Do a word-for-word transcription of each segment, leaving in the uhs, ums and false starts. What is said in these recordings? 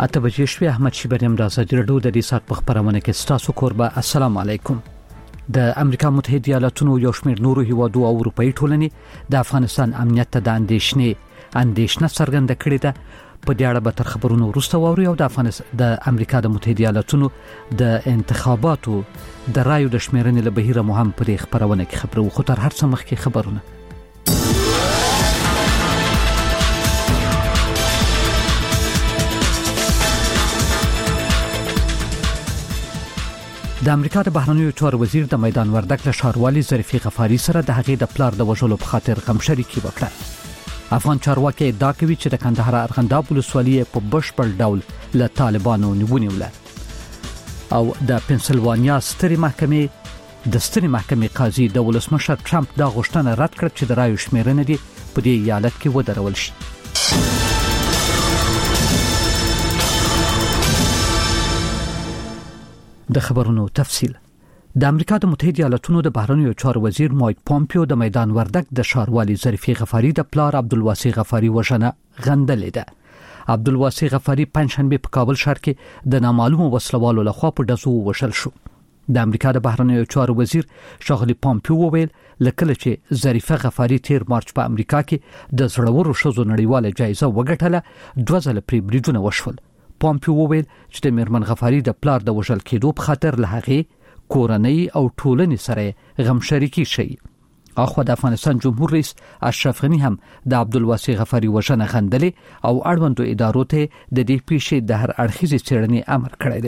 اته بجې شوې. احمد شیبریم د ازادي راډیو د دې سات په خبرونه کې ستاسو کوربه. السلام علیکم. د امریکا متحده ایالاتونو یو شمېر نورو هیوادو او اروپאי ټولنې د افغانستان امنیت ته د اندېښنې اندېښنه څرګنده کړې ده. په دې اړه به تر خبرونو وروسته واورو. او د افغانستان د امریکا د متحده ایالاتونو د انتخاباتو د رایو د شمیرنې له بهیره مهم په دې خبرونه کې خبرو. خو تر هر څه مخکې خبرونه. د امریکا د بهرنیو چارو وزیر د میدان وردک له ښاروالي ظریفي غفاري سره د هغې د پلار د وژلو په خاطر غمشریکي وکړه. افغان چارواکي ادعا کوي چې د کندهار ارغنداب ولسوالۍ په بشپړ ډول له طالبانو ونیوله. او د پنسلوانیا سترې محکمې د سترې محکمې قاضي د ولسمشر ټرمپ دا غوښتنه رد کړه چې د رایو شمیرنه دي په دې ایالت کې ودرول شي. د خبرونو تفصیل. د امریکا د متحده ایالاتونو د بهرنیو چارو وزیر مایک پومپیو د میدان وردک د ښاروالي ظریفي غفاري د پلار عبدالواسع غفاري وژنه غندلې ده. عبدالواسع غفاري پنځشنبه په کابل ښار کې د نامعلومو وسلوالو لخوا په ډزو وشل شو. د امریکا د بهرنیو چارو وزیر ښاغلي پومپیو وویل لکه چې ظریفه غفاري تیر مارچ په امریکا کې د زړورو ښځو نړیواله جایزه وګټله، دوه ځله پرې بریدونه وشول. پومپیو وویل چې د میرمن غفاري د پلار د وژل کېدو په خاطر له هغې کورنۍ او ټولنې سره غم شریکي شي. اخو د افغانستان جمهور رئیس اشرف غنی هم د عبدالواسع غفاري وژنه غندلې او اړوندو ادارو ته د دې پیښې د هر اړخیزې څېړنې امر کړی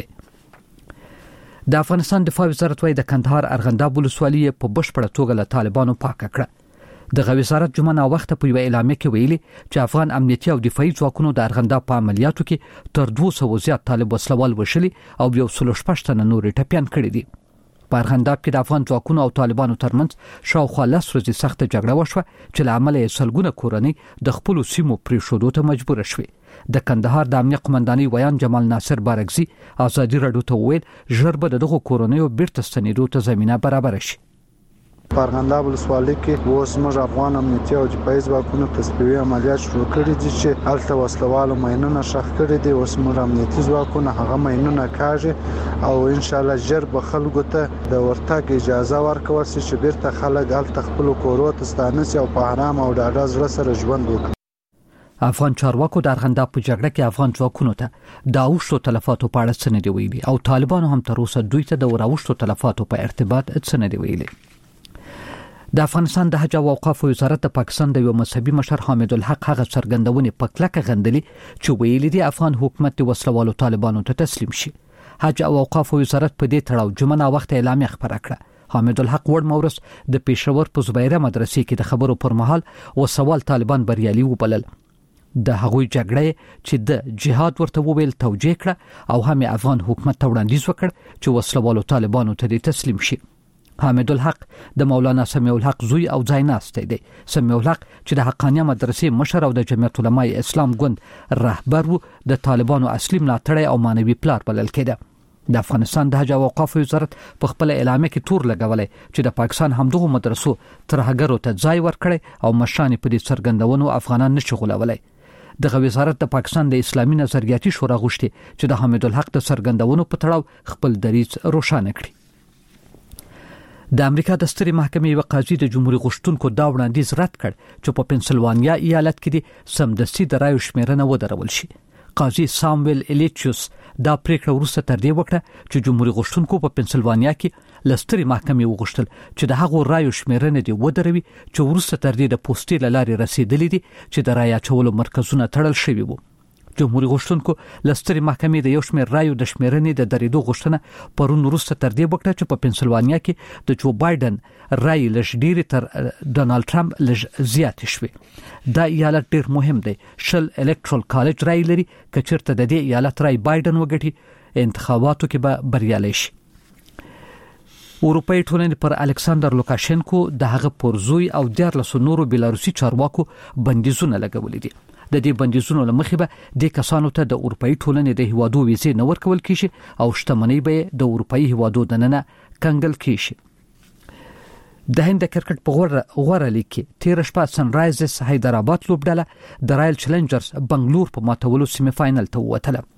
دی. د افغانستان دفاع وزارت وايي د کندهار ارغنداب ولسوالۍ په بشپړه توګه له طالبانو پاکه کړه. د وزارت جمعه نا وخت په یو اعلامیه کې ویلي چې افغان امنیتي او دفاعي ځواکونو د ارغنداب په عملیاتو کې تر دوه سوه زیات طالب وسلوال وشلي او یو سل شپږ تنه نور ټپيان کړي دي. په ارغنداب کې د افغان ځواکونو او طالبانو ترمنځ شاوخوا لس ورځې سخت جګړه وشوه چې له امله یې سلګونه کورنۍ د خپل سیمو پریښودو ته مجبور شوې. د کندهار د امنیت قومندانۍ ویان جمال ناصر بارکزي ازادي راډیو ته وویل ژر به دغه کورنۍ بیرته ستنېدو ته زمينه برابر شي. په ارغنداب ولسوالۍ کې اوس موږ افغان امنیتي او دفاعي ځواکونو تصفیوي عملیات شروع کړي دي چې هلته وسلوالو ماینونه ښخ کړي دي. اوس موږ امنیتي ځواکونه هغه ماینونه کاږي او ان شاء الله ژر به خلکو ته د ورتګ اجازه ورکول شي چې بیرته خلک هلته خپل کورو ته ستانه شي او په آرام او ډاډه زړه سره ژوند وکړي. افغان چارواکو د ارغنداب په جګړه کې افغان ځواکونو ته د اوښتو تلفاتو په اړه څه نه دی ویلي او طالبانو هم تر اوسه دوی ته د اوښتو تلفاتو په ارتباط څه نه دی ویلي. د افغانستان د حج او اوقاف وزارت د پاکستان د یو مذهبي مشر حامد الحق هغه څرګندونې په کلکه غندلې چې ویلي دی افغان حکومت د وسلوالو طالبانو ته تسلیم شي. حج او اوقاف وزارت په دې تړاو جمعه نا وخت اعلامیه خبره کړه. حامد الحق وړ مورس د پېښور په زبیره مدرسې کې د خبرو پر مهال وسوال طالبان بریالي وبلل. د هغوی جګړه چې د جهاد ورته وویل توجیه کړه او هم افغان حکومت ته وړاندیز وکړ چې وسلوالو طالبانو ته تسلیم شي. حامد الحق د مولانا سمیع الحق زوی او ځایناستی دی. سمیع الحق چې د حقانیه مدرسې مشر او د جمعیت علماء اسلام ګوند رهبر وو د طالبانو اصلي ملاتړی او مانوي پلار بلل کېده. د افغانستان د حج او اوقاف وزارت په خپل اعلامیه کې تور لګولای چې د پاکستان همدغه مدرسو ترهګرو ته ځای ورکړي او مشران په دې څرګندونو افغانان نشي غولولای. د وزارت د پاکستان د اسلامي نظریاتي شورا غوښتي چې د حامد الحق د څرګندونو په تړاو خپل دریځ روښانه کړي. د امریکا د سترې محکمې یو قاضي د جمهوریت غوښتونکو دا وړاندیز رد کړ چې په پنسلوانیا ایالت کې د سمدستي د رایو شمیرنه ودرول شي. قاضي سامویل الیچوس دا پریکړه وروسته تر دې وکړه چې جمهوریت غوښتونکو په پنسلوانیا کې له سترې محکمې وغوښتل چې د هغو رایو شمیرنه دې ودروي چې وروسته تر دې د پوسټې له لارې رسیدلې دي چې د رایه اچولو مرکزونه تړل شوي وو. جمهوریت غوښتونکو له سترې محکمې د یو شمېر رایو د شمیرنې د درېدو غوښتنه پرون وروسته تر دې وکړه چې په پنسلوانیا کې د جو بایدن رای لږ ډېرې تر ډونالد ټرمپ لږ زیاتې شوې. دا ایالت ډېر مهم دی. شل الکټرال کالج رای لري که چېرته د دې ایالت رای بایدن وګټي انتخاباتو کې به بریالی شي. اروپאי ټولنې پر الکساندر لوکاشنکو د هغه پرزوی او دیارلسو نورو بیلاروسي چارواکو بندیزونه لګولې دي. د دې بندیزونو له مخې به د کسانو ته د اروپאי ټولنې د هیوادو ویزې نه ورکول کیږي او شتمنۍ به د اروپאי هیوادو دننه کنګل کیږي. د هند کرکټ په غوړه غوړه لیګ کې تیر شپه سنرایزرز حیدرآباد لوبډله د رایل چیلنجرز بنگلور په ماتولو سیمه فائنل ته ووتله.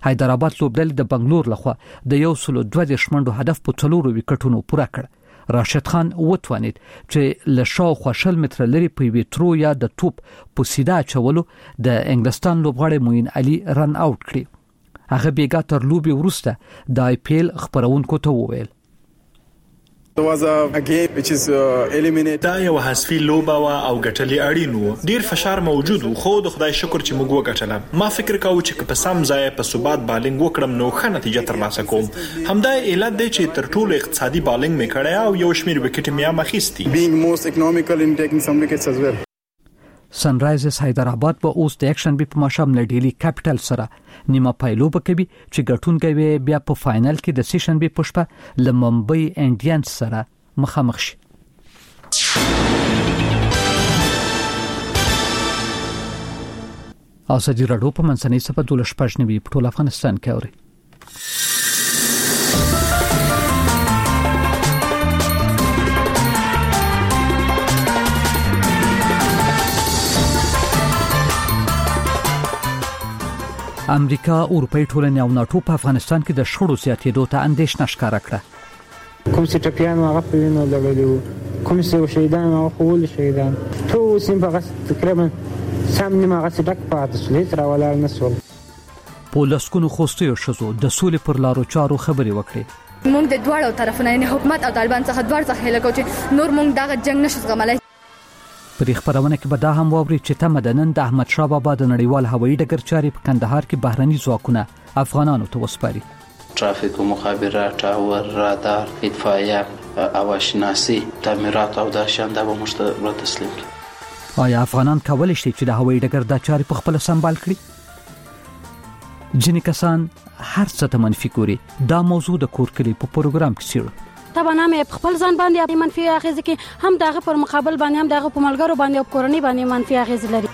حیدرآباد لوبډلې د بنگلور لخوا د یو سل دوه دیرش منډو هدف په څلورو وکټونو پوره کړ. راشد خان وتوانید چې له شاوخوا شل متره لري په یوې ترو یا د توپ په سیده اچولو د انګلستان لوبغاړی موین علي رن آوټ کړي. هغه بیګا تر لوبي وروسته د آی پی ایل خبرونکو ته وویل There was a game which is uh, eliminated. دا یو حذفي لوبه وا او ګټلې اړین وو. ډیر فشار موجود وو خو د خدای شکر چې موږ وګټل. ما فکر کاوه چې په سم ځای په ثبات بالینګ وکړم نو ښه نتیجه ترلاسه کوم. همدا علت دی چې تر ټولو اقتصادي بالینګ مې کړی او یو شمېر وکټ مې هم اخیستي. Being most economical in taking some wickets as well. سن رایزرز حیدرآباد به اوس د اکشن بي په ماشام له ډیلی کیپټل سره نیمه پایلو بکوي چې ګټونکي بیا په فائنل کې د سیشن بي پښپا له ممبئی انډینز سره مخامخ شي. او سدي راډیو په منځنۍ صفه دولس پښنوي په ټول افغانستان کې اوري. امریکا، اروپای ټولنې او ناتو په افغانستان کې د شخړو زیاتېدو ته اندېښنه ښکاره کړه. کوم چې ټپیان هغه په وینو لګولي وو، کوم چې شهیدان هغه خول شهیدان ټول سیم په تقریبا سم نیمه هغه ډک پاتې شول، هیڅ راولار نه شول. په لسکونو خوستیو شزو د سولې پر لارو چارو خبرې وکړي. موږ د دواړو طرفونو یعنی حکومت او طالبان څخه دوړ څخه هله کوو چې نور موږ دغه جنگ نشو زغملای. په خبرونه کې به دا هم واوري چې تم د نن د احمد شاه بابا د نړیوال هوایي ډګر چاري په کندهار کې بهرني ځواکونه افغانانو ته وسپاري. ترافیک او مخابرات او رادار اطفائیه او شناسي تعمیرات او د شاند به مشته تسلیم کړي. آیا افغانان کولای شي چې د هوایي ډګر د چاري په خپل سمبال کړي؟ ځینې کسان هر څه ته منفي ګوري. دا موضوع د کورکلي په پروګرام کې سیړو. طبعا هم په خپل ځان باندې منفي اغیز کې هم دغه پر مقابل باندې هم دغه په ملګرو باندې او کورنۍ باندې منفي اغیز لري.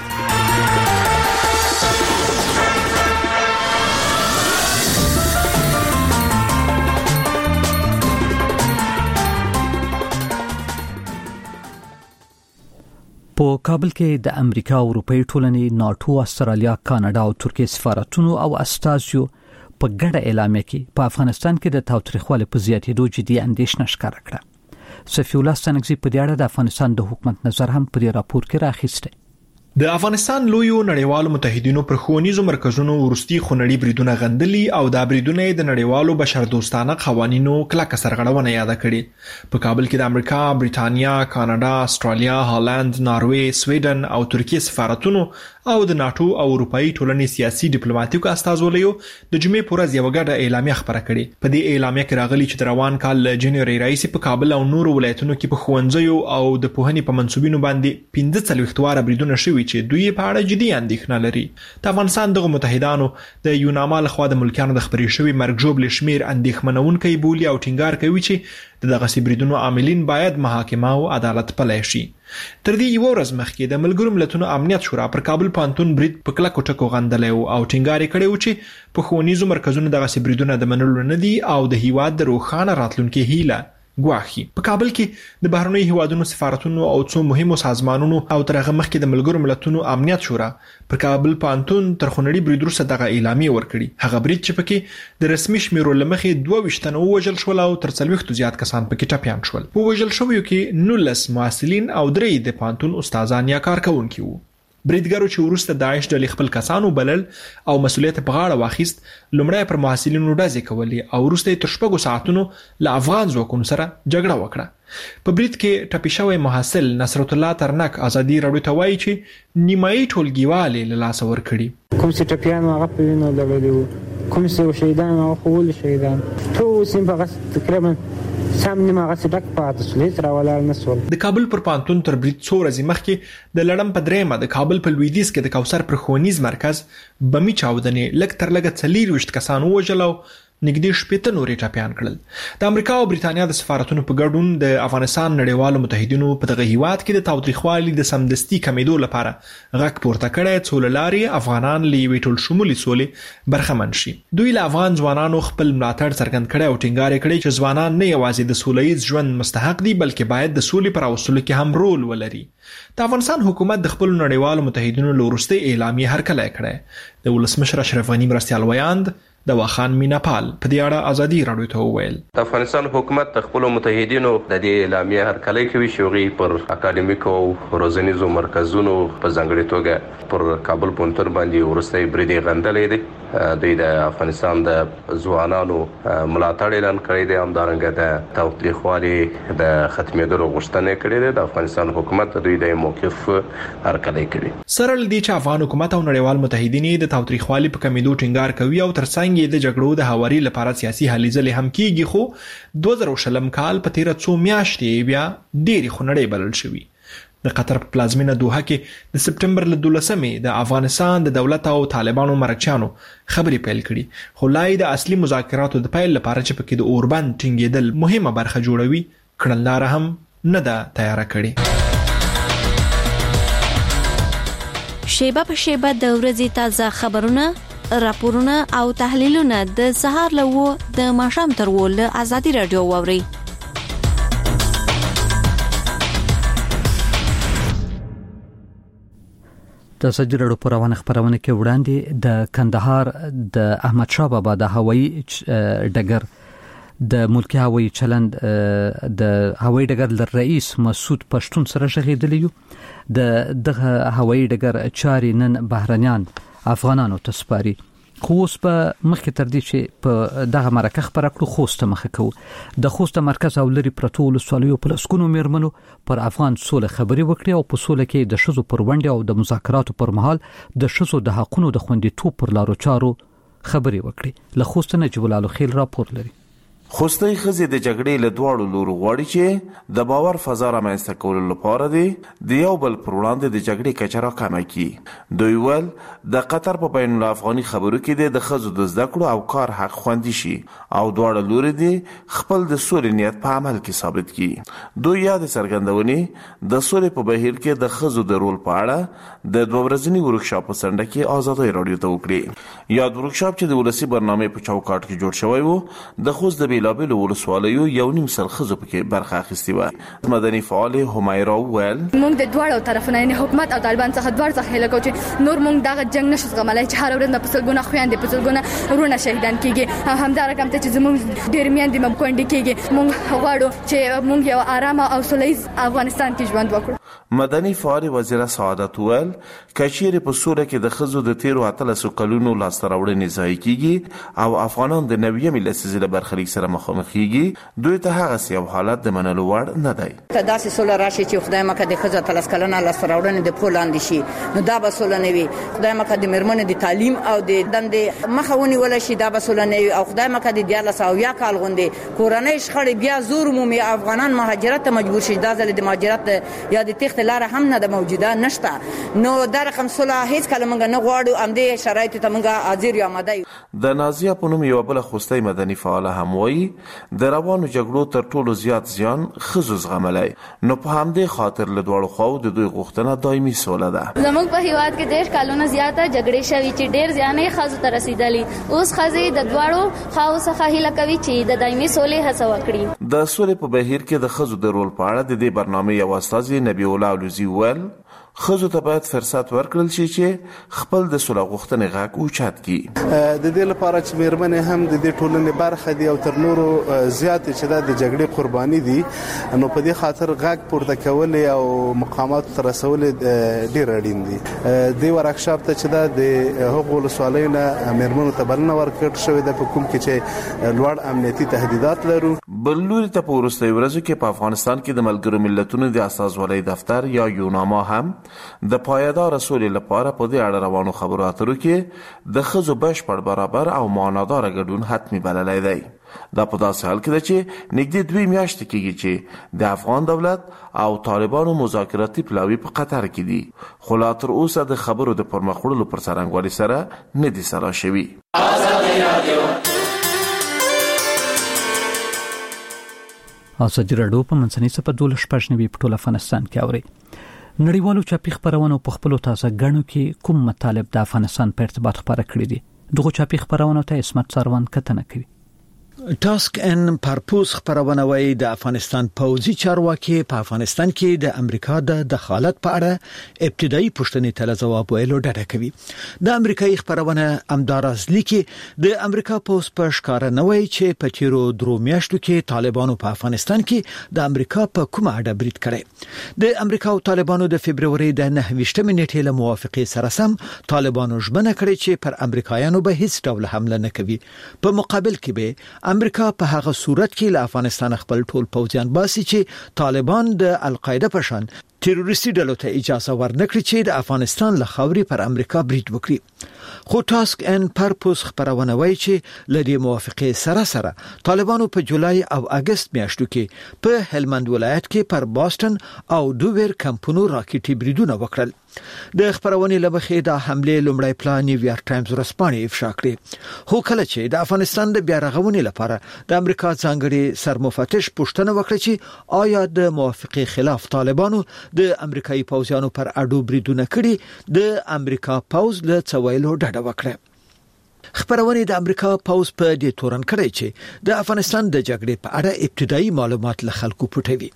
په کابل کې د امریکا، اروپای ټولنې، ناتو، استرالیا، کاناډا او ترکیه سفارتونو او استازیو په ګډه اعلامیه کې په افغانستان کې د تاوتریخوالي په زیاتېدو جدي اندېښنه ښکاره کړه. صفی الله ستانکزی په دې اړه د افغانستان د حکومت نظر هم په راپور کې راخیسته. د افغانستان لویو نړیوالو متحدینو پر ښوونیزو مرکزونو ورستي خونړي بریدونه غندلي او دا بریدونه د نړیوالو بشردوستانه قوانینو کلکه سرغړونه یاد کړي. په کابل کې د امریکا، بریټانیا، کاناډا، استرالیا، هالند، ناروې، سویډن او ترکیه سفارتونو او د ناتو او اروپאי ټولنې سیاسي ډیپلوماټیکو استازولیو د جمعې پر ورځ یو ګډه اعلامیه خبره کړې. په دې اعلامیه کې راغلي چې د روان کال له جنوري راځي په کابل او نورو ولایتونو کې په ښوونځیو او د پوهنې په منسوبینو باندې پنځه څلوېښت واره بریدونه شوي چې دوی په اړه جدي اندېښنه لري. د افغانستان دغه متحدانو د یوناما لخوا د ملکیانو د خبرې شوي مرګ ژوبل شمیر اندېښمنونکي بولي او ټینګار کوي چې دغه سبریدونو عاملین باید محاکمه او عدالت پلی شي. تر دې یو ورځ مخکې د ملګرو ملتونو امنیت شورا پر کابل پانتون برید په کلکو ټکو غندلی او ټینګار یې کړی و چې په ښوونیزو مرکزونو دغه سبریدونه د منلو نه دي او د هیواد د روښانه راتلونکي هیله ګواښي. په کابل کې د بهرنیو هیوادونو سفارتونو او څو مهمو سازمانونو او تر هغه مخکې د ملګرو ملتونو امنیت شورا پر کابل پانتون تر خونړي برید وروسته دغه اعلامیه ورکړي. هغه برید چې پکې د رسمي شمیرو له مخې دوه ویشت تنه ووژل شول او تر څلوېښتو زیات کسان پکې ټپیان شول. په وژل شویو کې نولس محصلین او درې د پانتون استادان یا کارکونکي وو. بریدګرو چې وروسته داعش ډلې خپل کسانو بلل او مسؤلیت په غاړه واخیست، لومړی پر محصلینو ډزې کولې او وروسته تر شپږو ساعتونو له افغان ځواکونو سره جګړه وکړه. په برید کې ټپي شوی محصل نصرت الله ترنک ازادي راډیو ته وایي چې نیمایي ټولګیوالې له لاسه ورکړي. کوم چې ټپیان هغه په وینو لګولي وو، کوم چې شهیدان هغه خول شهیدان ټول سیم په تقریبا سم نیمه هغه ډک پاتې شول، هیڅ راولار نه شول. د کابل پر پانتون تر برید څو ورځې مخکې د لړم په درېیمه د کابل په لویدیځ کې د کوثر پر ښوونیز مرکز بمي چاودنې لږ تر لږه څلېرویشت کسان ووژل او نږدې شپېته نورې ټپیان کړل. د امریکا او بریتانیا د سفارتونو په ګډون د افغانستان نړیوالو متحدینو په دغه هیواد کې د تاوتریخوالي د سمدستي کمیدو لپاره غږ پورته کړی څو له لارې افغانان له یوې ټول شمولي سولې برخمن شي. دوی له افغان ځوانانو خپل ملاتړ څرګند کړی او ټینګار یې کړی چې ځوانان نه یوازې د سولهییز ژوند مستحق دي بلکې باید د سولې پر راوستلو کې هم رول ولري. د افغانستان حکومت د خپل نړیوالو متحدینو له وروستۍ اعلامیې هرکلی کړی. د ولسمشر اشرف غني مرستیال ویاند د واخان میناپال په دې اړه ازادي راډیو ته وویل د افغانستان حکومت د خپل متحدینو د دې اعلامیې هرکلی کوي چې هغوی پر اکاډمیکو او روزنیزو مرکزونو په ځانګړې توګه پر کابل پوهنتون باندې وروستی برید یې غندلی دی. دوی د افغانستان د ځوانانو ملاتړ اعلان کړی دی، همدارنګه د تاوتریخوالي د ختمېدلو غوښتنه یې کړې ده. د افغانستان حکومت د دوی د موقف هرکلی کوي. سره له دې چې افغان حکومت او نړیوال متحدین د تاوتریخوالي په کمیدو ټینګار کوي او ترڅنګ د جګړو د هواري لپاره سیاسي هلې ځلې هم کیږي، خو دوه زره شلم کال په تیره څو میاشتې بیا ډېرې خونړۍ بلل شوي. د قطر په پلازمینه دوحه کې د سپټمبر له دولسمې د افغانستان د دولت او طالبانو مرکچیانو خبرې پیل کړي، خو لا یې د اصلي مذاکراتو د پیل لپاره چې پکې د اوربند ټینګېدل مهمه برخه جوړوي کړنلاره هم نه ده تیاره کړې. شیبه په شیبه د ورځې تازه خبرونه، راپورونه او تحلیلونه د سهار له و د ماښام تر و له ازادي راډیو واوري. د ازادي راډیو په روانه خبرونه کې وړاندې د کندهار د احمد شاه بابا د هوایي ډګر د ملکی هوایي چلند د هوایي ډګر له رئیس مسعود پښتون سره شغېدلی یو. د دغه هوایي ډګر چاري نن بهرنیان افغانانو ته سپاري، خو اوس په مخکې تر دې چې په دغه مرکه خبره کړو خوست مخه کوو. د خوست مرکز او لري پرتو ولسوالیو په لسګونو میرمنو پر افغان سوله خبرې وکړې او په سوله کې د ښځو پر ونډې او د مذاکراتو پر مهال د ښځو د حقونو د خوندیتوب پر لارو چارو خبرې وکړې. له خوست نجیب الله خیل راپور لري. خوستي خزي د جګړې له دواړو لورو غواړي چې د باور فضا رامنځته کولو لپاره دی د یو بل پر وړاندې د جګړې کچه راکمه کړي. دوی ول د قطر په بین الافغاني خبرو کې د ښځو د زده کړو او کار حق خوندي شي او دواړه لوري دی خپل د سولې نیت په عمل کې ثابت کړي. دوی یاد څرګندونې د سولې په بهیر کې د ښځو د رول په اړه د دوه ورځني ورکشاپ په سنډه کې ازادي راډیو ته وکړي. یاد ورکشاپ چې د ولسی برنامه په چوکاټ کې جوړ شوی وو د خوست د بېلابېلو ولسوالیو یو نیم سل ښځو پکې برخه اخیستې وه. مدني فعال همیرا وویل موږ د دواړو طرفونو یعنې حکومت او طالبان څخه دواړو څخه هیله کوو چې نور موږ دغه جنګ نشو زغملی چې هره ورځ مو په سلګونه خویندې په سلګونه وروڼه شهیدان کېږي. همدارنګه هم ته چې زموږ ډېرې میندې مو کونډې کېږي. موږ غواړو چې موږ یو ارامه او سولیز افغانستان کې ژوند وکړو. مدني فعال وزیر سعادت وویل که چیرې په سوله کې د ښځو د تیرو اتلسو کلونو لاسته راوړنې ضایع کېږي او افغانان د نویمې لسیزې له برخلیک سره مخامخ کېږي، دوی ته هغه یو حالت د منلو وړ نه دی. که داسې سوله راشي چې خدای مکه د ښځو اتلس کلنه لاسته راوړنې د پښو لاندې شي نو دا به سوله نه وي. خدای مکه د مېرمنو د تعلیم او د دندې مخه ونیولی شي، دا به سوله نه وي. او خدای مکه د دیارلس اویا کال غوندې کورنۍ شخړې بیا زور مومي، افغانان مهاجرت ته مجبور شي. دا ځل د مهاجرت یا د تېښتې لاره هم نه ده موجوده، نشته. نو دا رقم سوله هېڅکله موږ نه غواړو. همدې شرایطو ته موږ حاضر یو آماده یو. د نازیه په نوم یوه بله خوستی مدني فعاله هم وایي د روانو جګړو تر ټولو زیات زیان ښځو زغملی، نو په همدې خاطر له دواړو خواو د دوی غوښتنه دایمي سوله ده. زموږ په هیواد کې دېرش کلونه زیاته جګړې شوي چې ډېر زیان یې ښځو ته رسېدلي. اوس ښځې د دواړو خواو څخه هیله کوي چې د دایمي سولې هڅه وکړي. د سولې په بهیر کې د ښځو د رول په اړه د دې برنامې یو استازي نبی الله علوزي وویل ښځو ته باید فرصت ورکړل شي چې خپل د سوله غوښتنې غږ اوچت کړي. د دې لپاره چې مېرمنې هم د دې ټولنې برخه دي او تر نورو زیاتې چې دا د جګړې قرباني دي، نو په دې خاطر غږ پورته کول او مقاماتو ته رسول ډېر اړین دي. دې ورکشاپ ته چې دا د هغو ولسوالیو نه مېرمنو ته بلنه ورکړل شوې ده په کوم کې چې لوړ امنیتي تهدیدات لرو. بل لوري ته په وروستیو ورځو کې په افغانستان کې د ملګرو ملتونو د استازولۍ دفتر یا یوناما هم د پایدار سولې لپاره په دې اړه روانو خبرو اترو کې د ښځو بشپړ برابر او معنادار ګډون حتمي بللی دی. دا په داسې حال کې ده چې نږدې دوی میاشتې کېږي چې د افغان دولت او طالبانو مذاکراتي پلاوي په قطر کې دي، خو لا تر اوسه د خبرو د پرمخ وړلو پر څرنګوالي سره نه دي سلا شوي. ازادي راډیو په منځنۍ صفه دولس پښنوي په ټول افغانستان کې اوري. نړیوالو چاپی خبرونو په خپل تازه غنو کې کوم مطالب د افغانستان په ارتباط خبره کړې دي. دغه چاپی خبرونو ته اسمت سروان کتنه کوي. ټاسک ان پرپوز خبرونه وایي د افغانستان پوځي چارواکي په افغانستان کې د امریکا د دخالت په اړه ابتدایي پوښتنې ته جواب ویلو ډډه کوي. د امریکایي خبرونه امدارز لیکي د امریکا پوز په ښکارا نه وایي چې په تیرو درو میاشتو کې طالبانو په افغانستان کې د امریکا په کومه اړه برید کړی. د امریکا او طالبانو د فبرवरी د نه ویشتمې نیټې له موافقې سره سم طالبانو ژمنه کړې چې پر امریکایانو به هیڅ ډول حمله نه کوي. په مقابل کې به امریکا په هغه صورت کې له افغانستان خپل ټول پوځیان باسي چې طالبان د القاعده په شان تروریستي ډلو ته اجازه ورنکړي چې د افغانستان له خاورې پر امریکا برید وکړي. خو ټاسک ان پرپوز خبرونه وایي چې لدی موافقه سره سره طالبانو په جولای او اگست میاشتو کې په هلمند ولایت کې پر باستن او دوور کمپونو راکټي بریدونه وکړل. د خبرونې لبخې د حمله لومړی پلان نیویارک ټایمز ورسپانې افشا کړی. خو کله چې د افغانستان د بیا رغونې لپاره د امریکا ځانګړي سرمفتش پوښتنه وکړه چې آیا د موافقه خلاف طالبانو د امریکایي پوځیانو پر اډو بریدونه کړي، د امریکا پوځ له څویلو ډډه وکړه. خبرونه د امریکا پوځ په دې تورن کړی چې د افغانستان د جګړې په اړه ابتدایي معلومات له خلکو پټوي.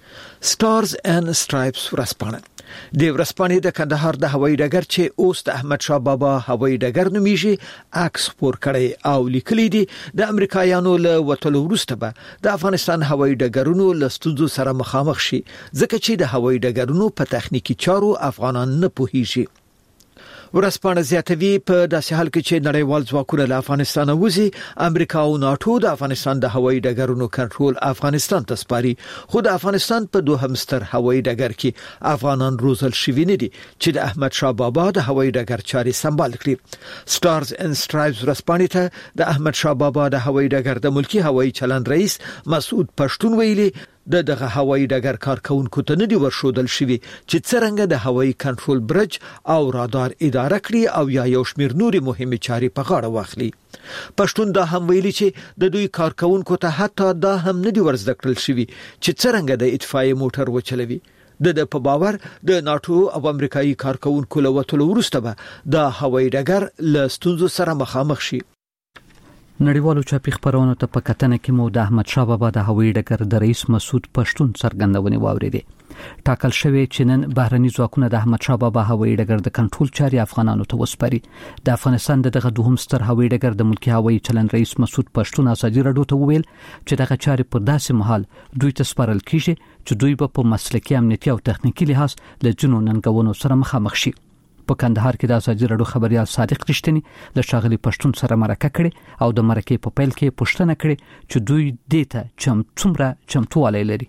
سټارز اینڈ سټرایپس ورسپانه د ورسپانې د کندهار د هوایي ډګر چې اوس د احمد شاه بابا هوایي ډګر نومیږي عکس خپور کړي او لیکلي دي د امریکایانو له وټلو وروسته به د افغانستان هوایي ډګرونو له ستونزو سره مخامخ شي ځکه چې د هوایي ډګرونو په تخنیکی چارو افغانان نه پوهیږي. ورسپانه زیاتوي په داسې حال کې چې نړیوال ځواکونه له افغانستان وځي، امریکا او ناتو د افغانستان د هوایي ډګرونو کنټرول افغانستان ته سپاري. خو د افغانستان په دوهم ستر هوایي ډګر کې افغانان روزل شوي نه دي چې د احمد شاه بابا د هوایي ډګر چاري سمبال کړي. سټارز اینڈ سټرایپس ورسپانه ته د احمد شاه بابا د هوایي ډګر د ملکی هوایي چلند رئیس مسعود پښتون ویلي د دغه هوایي ډګر کارکونکو ته نه دی ورشودل شوی چې څنګه د هوایي کنټرول برج او رادار اداره کړي او یا یو شمیر نوري مهمه چاري په غاړه واخلي. پښتون دا هم ویلي چې د دوی کارکونکو ته حتی دا هم نه دی ورزده کړل شوی چې څنګه د اطفائیه موټر وچلوي. د د په باور د ناتو او امریکایي کارکونکو له وټلو وروسته به د هوایي ډګر له ستونزو سره مخامخ شي. نړیوالو چاپی خبرونو ته په کتنه کې مو د احمد شاه بابا د هوایي ډګر د رئیس مسعود پښتون څرګندونې واوریدې. ټاکل شوی چې نن بهرني ځواکونه د احمد شاه بابا هوایي ډګر د کنټرول چاري افغانانو ته وسپاري. د افغانستان دغه دوهم ستر هوایي ډګر د ملکی هوایي چلند رئیس مسعود پښتون ازادي راډیو ته وویل چې دغه چاري په داسې مهال دوی ته سپارل کیږي چې دوی په مسلکي امنیتي او تخنیکی لحاظ له جنو ننګونو سره مخامخ شي. په کندهار کې د ازادي راډیو خبريال صادق رښتینی له شاغلي پښتون سره مرکه کړي او د مرکې په پیل کې پوښتنه کړي چې دوی دې ته چم څومره چمتووالی لري.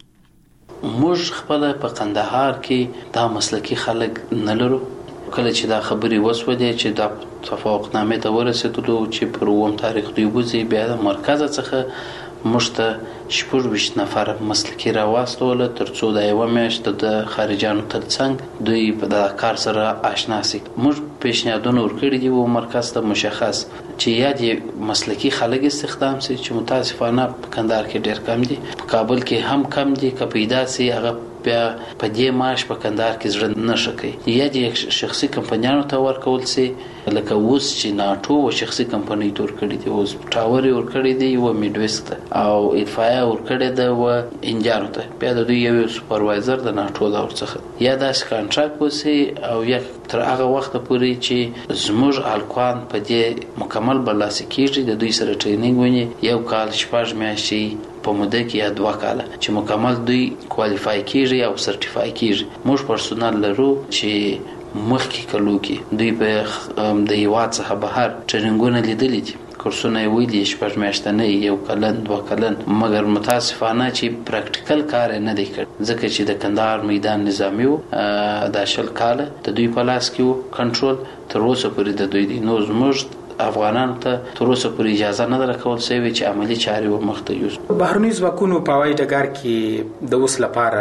موږ خپل په کندهار کې دا مسلکي خلک نه لرو. کله چې دا خبري وسوده چې دا توافقنامه ته ورسېدلو چې پر اووم تاریخ دوی وځي بیا د مرکز څخه مشته شپږ ویشت نفر مسلکي راوستول ترڅو د یو میاشت د خارجانو ترڅنګ دوی په دا کار سره آشنا شي. موږ پیشنهادونه ورکړي دي او مرکز ته مشخص چې یا د مسلکي خلک استخدام شي چې متاسفانه په کندهار کې ډېر کم دي، په کابل کې هم کم دي، که پیدا سي هغه بیا په دې معاش په کندهار کې زړه نشي کوي یا د شخصي کمپنیانو ته ورکول سي لکه اوس چې ناټو او شخصي کمپنۍ تور کړي دي، اوس ټاور ور کړی دی او میډويست او اطفائیه ور کړی دی او انجارو ته بیا د دوی یو سپروایزر د ناټو دا ورڅخه یا داس کانټراکټ وسی او یا تر هغه وخت پورې چې زموږ الکوان په دې مکمل برلاسي کیږي د دوی سره ټریننګ ونی یو کال شپږ میاشتې په موده کې یا دوه کاله چې مکمل دوی کوالیفای کیږي او سرټیفای کیږي. موږ پرسونل لرو چې مخکې کلو کې دوی په د یو څخه بهر ټریننګونه لیدلي دي، کورسونه یې ویلي شپږ میاشتنۍ یو کلن دوه کلن، مګر متاسفانه چې پریکټیکل کار نه دی کړی ځکه چې د کندهار میدان نظامی و د شل کاله د دوی په لاس کې و کنټرول تر اوسه پورې د دوی دی. نو زموږ افغانانو ته تر اوسه پورې اجازه نه درکول شوې چې عملی چارې ومخته یوسو. بهرني ځواکونو په هوایي ډګر کې د اوس لپاره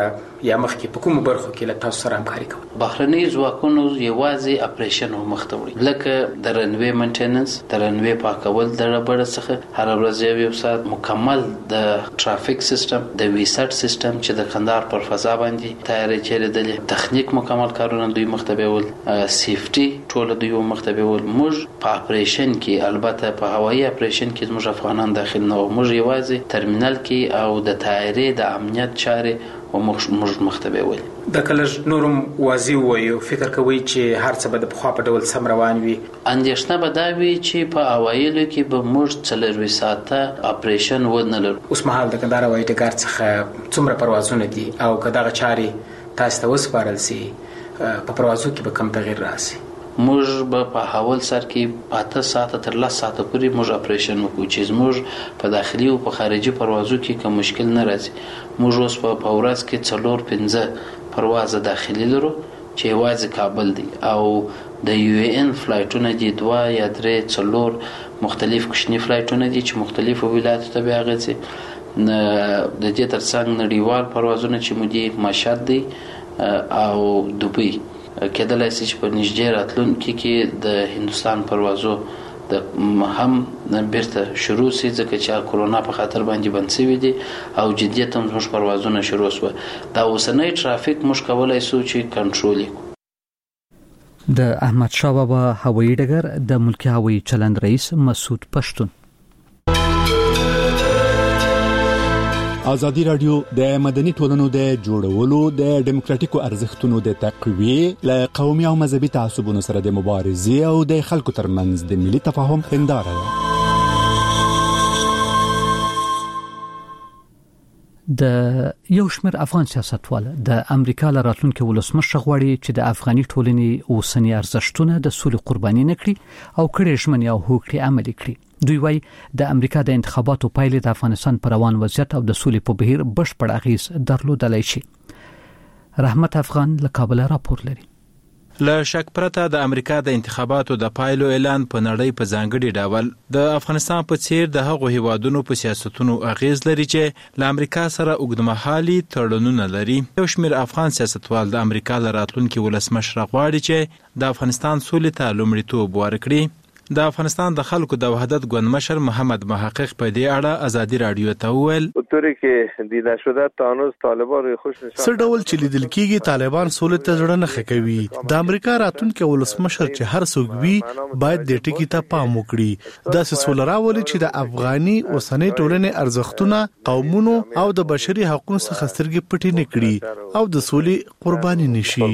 یا مخکې په کومو برخو کې له تاسو سره همکاري کوي؟ بهرني ځواکونو یوازې اپریشن مخته وړي، لکه د رنوي مینټیننس، د رنوي پاکول، د ربړ څخه هر ورځ یو ساعت مکمل د ټرافیک سیستم، د ویسټ سیستم چې د کندهار پر فضا باندې تیارې چیرېدلې، تخنیک مکمل کارونه دوی مخته بیول، سیفټي ټول دوی مخته بیول. موږ په اپریشن کې، البته په هوایي اپریشن کې موږ افغانان داخل نه وو، موږ یوازې ترمینل کې او د تیارې د امنیت چارې او موږ مخته بیول. د کلج نورم واضح وایو، فکر کوي چې هر څه به د پخوا په ډول سم روان وي. اندېښنه به دا وي چې په اوایلو کې به موږ څلروي ساعته اپریشن ونه لرو. اوس مهال د کندهار هوایي ډګر څخه څومره پروازونه دي او که دغه چارې تاسو ته وسپارل سي په پروازو کې به کوم تغیر راسي؟ موږ به په حواله سر کې اته ساعته تر لس ساعته پورې موږ اپریشن وکړو چې موږ په داخلي او په خارجي پروازو کې کوم مشکل نه راځي. موږ اوس په ورځ کې څلور پنځه پرواز داخلي لرو چې یوازې کابل دی او د یو ان فلایټونه دي، دوه یا درې څلور مختلف کوچني فلایټونه دي چې مختلفو ولایتونو ته بیا غځي. د دې ترڅنګ نړیوال پروازونه چې مو دي مشهد دی او دوبۍ، کېدلای شي چې په نږدې راتلونکي کې د هندوستان پروازو د هم بیرته شروع شي، ځکه چې کرونا په خاطر باندې بند شوی دي او جدیت هم زموږ پروازونه شروع شو. دا اوسنۍ ټرافیک موږ کولای شو چې کنټرول کړو. د احمد شاه بابا هوایي ډګر د ملکی هوایي چلند رئیس مسعود پښتون. ازادي رادیو د مدني ټولنو د جوړولو، د ډیموکراتیکو ارزښتونو د تقویې، له قومي او مذهبي تعصبونو سره د مبارزې او د خلکو ترمنځ د ملي تفاهم هنداره ده. د یو شمېر افغان سیاستوال د امریکا له راتلونکي ولسمشر غواړي چې د افغاني ټولنې اوسنی ارزښتونه د سولې قرباني نکړي او کړي ژمنې او هوکړې عملي کړي. دوی وايي د امریکا د انتخاباتو پایلې د افغانستان پر روان وضعیت او د سولې په بهیر بشپړ اغیز درلودلای شي. رحمت افغان له کابل راپور لري. له شک پرته د امریکا د انتخاباتو د پایلو اعلان په نړۍ په ځانګړي ډول د افغانستان په څیر د هغو هیوادونو په سیاستونو اغیز لري چې له امریکا سره اوږدمهالي تړونونه لري. یو شمېر افغان سیاستوال د امریکا له راتلونکي ولسمشر غواړي چې د افغانستان سولې ته لومړیتوب ورکړي. د افغانستان د خلکو د وحدت ګوند مشر محمد محقق په دې اړه ازادي رادیو ته وویل طوری کې دیده شده تانوز طالبان خوش نشان سر ډول چې لیدل کېږي طالبان سولې ته ځړه نه کوي. د امریکا راتلونکي ولسمشر چې هر څوک وي باید د ټکی ته پام وکړي. دا سولې راولي چې د افغاني اوسنۍ ټولنې ارزښتونه، قومونو او د بشري حقوقو څخه سترګې پټې نه کړي او د سولې قرباني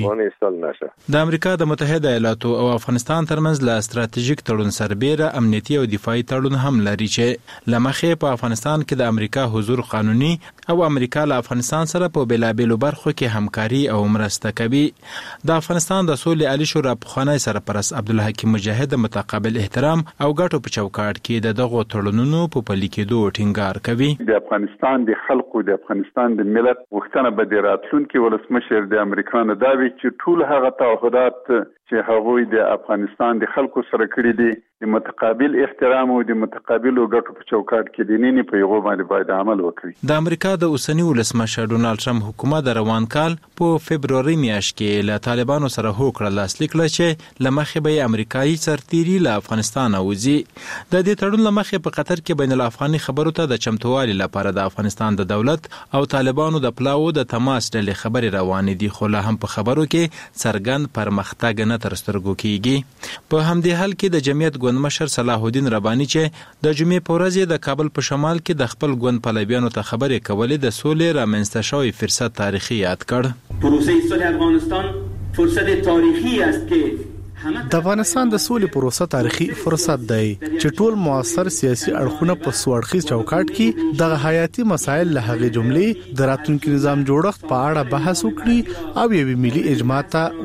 نشي. د امریکا د متحده ایالاتو او افغانستان ترمنځ له ستراتیژیک تړون سربېره امنیتي او دفاعي تړون هم لري چې لمخې په افغانستان کې د امریکا حضور قانوني او امریکا له افغانستان سره په بیلابېلو برخو کې همکاري او مرسته کوي. د افغانستان د سولې عالی شورا پخوانی سرپرست عبدالحکیم مجاهد متقابل احترام او ګټو په چوکاټ کې د دغو تړونونو په پلي کېدو ټینګار کوي. د افغانستان د خلکو، د افغانستان د ملت غوښتنه به د راتلونکي ولسمشر د امریکا نه دا وي چې ټول هغه تعهدات چې هغوی د افغانستان د خلکو سره کړی دي د متقابل احترام او د متقابل ګټو په چوکاټ کې د نینې په یغو باندې باید عمل وکړي. د امریکا د اوسنی ولسمشر ډونالد ټرمپ حکومت د روان کال په فبروري میاشت کې له طالبانو سره هوکړه لاسلیک کړه چې لمخې به امریکایي سرتیري له افغانستان وځي. د دې تړون لمخې په قطر کې بین الافغاني خبرو ته د چمتووالي لپاره د افغانستان د دولت او طالبانو د پلاو د تماس ډلې خبرې روانې دي، خو لا هم په خبرو کې څرګند پرمختګ نه تر سترګو کیږي. په همدې حال کې د جمعیت ګوند مشر صلاح الدین رباني چې د جمعې په ورځ د کابل په شمال کې د خپل ګوند پلویانو ته خبرې کولې د سولې رامنځته شوی فرصت تاریخي یاد کړ. پروسه صلح افغانستان فرصت تاریخی است که د افغانستان د سولې پروسه تاریخي فرصت دی چې ټول موثر سیاسي اړخونه په سوړخي چوکاټ کې د حیاتي مسایل له هغې جملې د راتلونکي نظام جوړښت په اړه بحث وکړي او یو ملي اجماع ته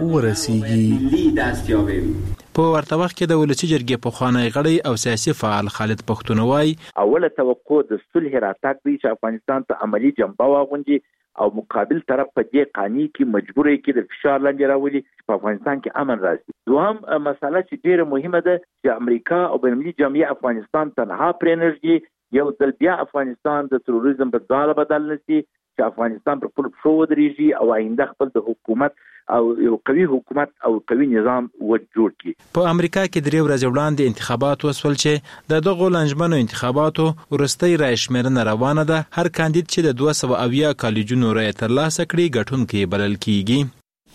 ورسیږي. په ورته وخت کې د ولسی جرګې پخوانی غړی او سیاسي فعال خالد پښتون وای اوله توقع د صلح راتګ دی چې افغانستان ته عملی جنبه واغوندي او مقابل طرف په دې قانوني کې مجبورې کې د فشار لاندې راولي په افغانستان کې امن راځي. دوهم مسله چې ډیره مهمه ده چې امریکا او بینالمللي جامعه افغانستان تنها پرې نږدې یو ځل بیا افغانستان د تروریزم په ځاله بدل نشي چې افغانستان پر خپل پښو ودرېږي او آینده خپل د حکومت او یو قوي حکومت او قوي نظام و جوړ کړي. په امریکا کې درې ورځې وړاندې انتخابات وسول چې د دغو لنجمنو انتخاباتو وروستۍ رای شمیرنه روانه ده. هر کاندید چې د دوه سوه اویا کالجونو رای ترلاسه کړي ګټونکی بلل کیږي.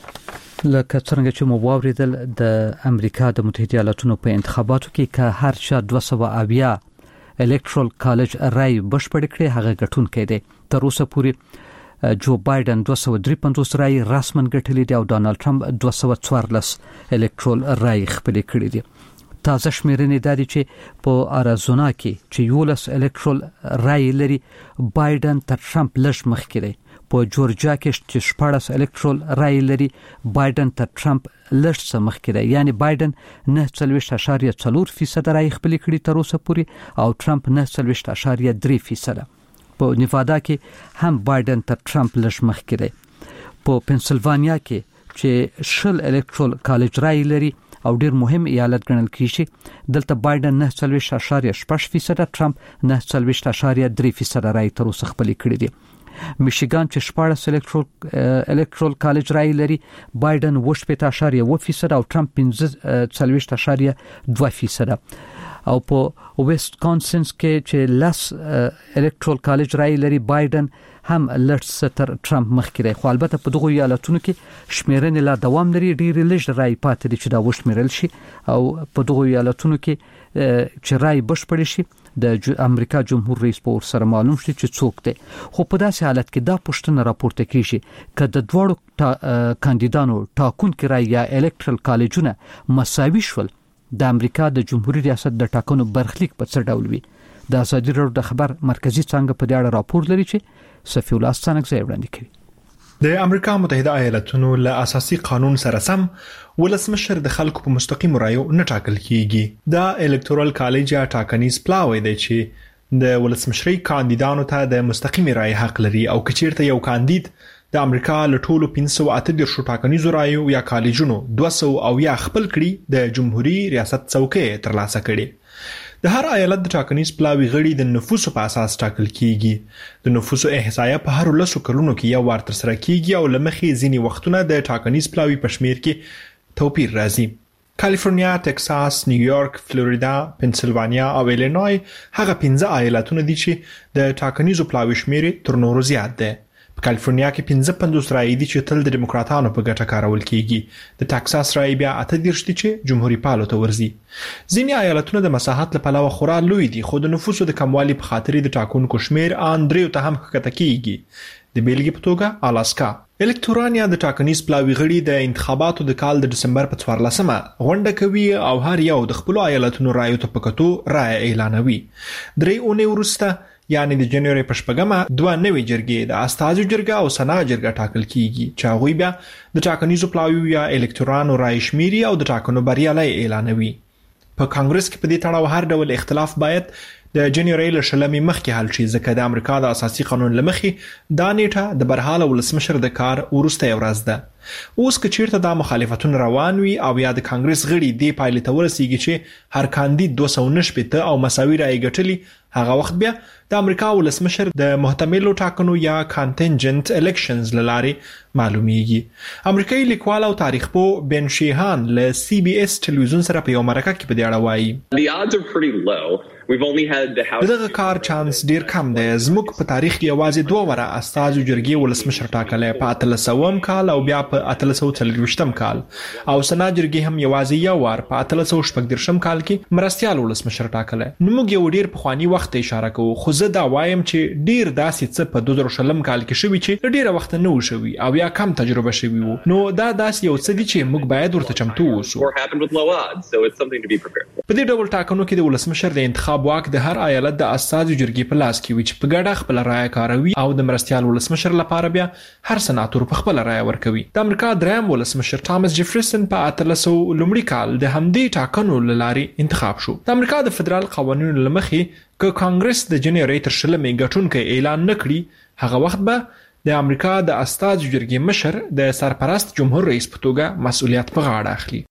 لکه څنګه چې مو واوریدل د امریکا د متحده ایالاتونو په انتخاباتو کې که هر چا دوه سوه اویا الکترال کالج رای بشپړ کړي هغه ګټونکی دی. تر اوسه پورې جو بایدن دوه سوه درې پنځوس رای رسمن ګټلې دي او ډانلډ ټرمپ دوه سوه څوارلس الکترال رای خپل کړي دي. تازه شمیرنې د دې چې په اریزونا کې چې یولس الکترال رای لري بایدن تر ټرمپ لږ مخکې دی. په جورجیا کې چې شپږ الکترال رای لري بایدن تر ټرمپ لږ څه مخکې دی. یعنی بایدن نه څلوېښت اعشاریه څلور فیصد رای خپل کړي تر اوسه پورې او ټرمپ نه څلوېښت اعشاریه درې فیصد. په نیوادا کې هم بایدن تر ټرمپ لږ مخکې دی. په پنسلوانیا کې چې شل الکترال کالج رای لري او ډیر مهم ایالت ګڼل کیږي دلته بایدن نه څلوېښت اعشاریه شپږ فیصد ټرمپ نه څلوېښت اعشاریه درې فیصد رای تر اوسه خپل کړي دي. میشیګان چې شپږ الکترال الکترال کالج رای لري بایدن اووه شپېته اعشاریه اووه فیصد او ټرمپ پنځه څلوېښت اعشاریه دوه فیصد. او په ویسکانسن کې چې لس الکترال کالج رای لري بایدن هم لږ ستر ټرمپ مخکې دی. خو البته په دغه ایالتونو کې شمیرنې لا دوام لري. ډېر لږ رای پاتې دي چې دا وشمیرل شي او په دغه ایالتونو کې چې رای بشپړ شي د امریکا جمهور رئیس په سره معلوم شي چې څوک دی. خو په داسې حالت کې دا پوښتنه راپورته کیږي چې د دوړو کاندیدانو ټاکونکي رای یا الکترال کالجونه مساوي شول د امریکا د جمهوریت ریاست د ټاکنو برخلیک په څه ډول وي. د ازادي راډیو د خبر مرکزی څنګه په دې اړه راپور لري چې صفی الله ستانکزی وړاندې کوي. د امریکا متحده ایالاتونو له اساسي قانون سره سم ولسمشر د خلکو په مستقیم رایو نه ټاکل کیږي. دا الکترال کالج یا ټاکنیز پلاوی دی چې د ولسمشري کاندیدانو ته د مستقیم رای حق لري او کچیرته یو کاندید د امریکا له ټولو پنځه سوه اته دېرش ټاکنیزو رایو یا کالجونو دوه سوه اویا خپل کړي د جمهوریت ریاست څوکۍ ترلاسه کړي. د هر ایالت د ټاکنیز پلاوی غړي د نفوسو په اساس ټاکل کیږي. د نفوسو احصایه په هر لسو کلونو کې یو وار ترسره کیږي او لمخې ځینې وختونه د ټاکنیز پلاوی په شمیر کې توپیر راځي. کالیفورنیا، ټکساس، نیویارک، فلوریدا، پنسلوانیا او ایلینوی هغه پنځه ایالتونه دي چې د ټاکنیزو پلاوی شمیر تر نورو زیات دی. په کالیفورنیا کې پنځه پنځوس رای دي چې تل د دیموکراتانو په ګټه کارول کیږي. د ټکساس رای بیا اته دېرش دي چې جمهوریت پالو ته ورځي. ځینې ایالتونه د مساحت له پلوه خورا لوی دي خو د نفوسو د کموالي په خاطر د ټاکنو شمیر ان دریو ته هم ښکته کیږي. د بیلګې په توګه الاسکا الکتوران یا د ټاکنیز پلاوی غړي د انتخاباتو د کال د دسمبر په څوارلسمه غونډه کوي او هر یو د خپل ایالتونو رایو ته په کتو رای اعلانوي. درې اونۍ وروسته یعنی د جنوري په شپږمه دوه نوې جرګې د استازو جرګه او سنا جرګه ټاکل کیږي چې هغوی بیا د ټاکنیزو پلاویو یا الکتورانو رای شمیري او د ټاکنو بریالي اعلانوي. په کانګرس کې په دې تړاو هر ډول اختلاف باید د جنوري له شلمې مخکې حل شي ځکه د امریکا د اساسي قانون لمخې دا نیټه د برحاله ولسمشر د کار وروسته ورځ ده. اوس که چیرته دا مخالفتون روان وي او یا د کانګرس غړي دې پایلې ته ورسیږي چې هر کاندید دوه سوه نهه شپېته او مساوي رای ګټلي هغه وخت بیا د امریکا ولسمشر د محتملو ټاکنو یا کانټینجنت الیکشنز لارې معلومیږي. امریکایي لیکوال او تاریخ پوه بن شیهان له سی بي اس ټلویزیون سره په یو مرکه کې په دې اړه وایي The odds are pretty low. We've only had the House. دغه کار چانس ډیر کم دی. زموږ په تاریخ کې یوازې دوه وره استازو جرګې ولسمشر ټاکلی په اتلس سوم کال او بیا په اتلس سوه څلرویشتم کال او سنا جرګې هم یوازې یو وار په اتلس سوه شپږ دېرشم کال کې مرستیال ولسمشر ټاکلی. نو موږ یو ډیر پخواني وخت اشاره کوو خو زه دا وایم چې ډیر داسې څه په دوه زره شلم کال کې شوي چې ډیره وخت نه و شوي او یا کم تجربه شوي وو. نو دا داسې یو څه دي چې موږ باید ورته چمتو اوسو. په دې ډول ټاکنو کې د ولسمشر د انتخاب واک د هر ایالت د استازو جرګې په لاس کې وي چې په ګډه خپل رایه کاروي او د مرستیال ولسمشر لپاره بیا هر سناتور په خپل رایه ورکوي. د امریکا دریم ولسمشر ټامس جیفرسن په اتلس سوه لومړي کال د همدې ټاکنو له لارې انتخاب شو. د امریکا د فدرال قوانینو له مخې که کانګرس د جنوري تر شلمې ګټونکی اعلان نه کړي هغه وخت به د امریکا د استازو جرګې مشر د سرپرست جمهور رئیس په توګه مسؤلیت په غاړه اخلي.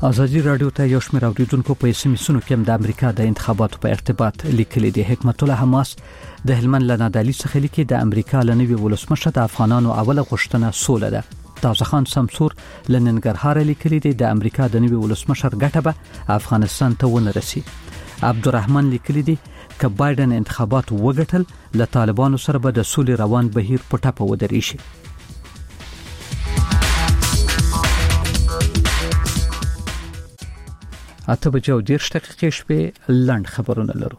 ازادي رادیو ته یو شمېر اوریدونکو په اسمسونو کې هم د امریکا د انتخاباتو په ارتباط لیکلي دي. حکمت الله حماس د هلمند له نادعلي څخه لیکي د امریکا له نوي ولسمشر د افغانانو اوله غوښتنه سوله ده. تازه خان سمسور له ننګرهار لیکلي دي د امریکا د نوي ولسمشر ګټه به افغانستان ته ونه رسي. عبدالرحمن لیکلي دي ک بایدن انتخابات وګټل له طالبانو سره به د سولې روان بهیر په ټاپه ودرېږي. اته بجو دیرش دقیقې شپې لنډ خبرونه لرو.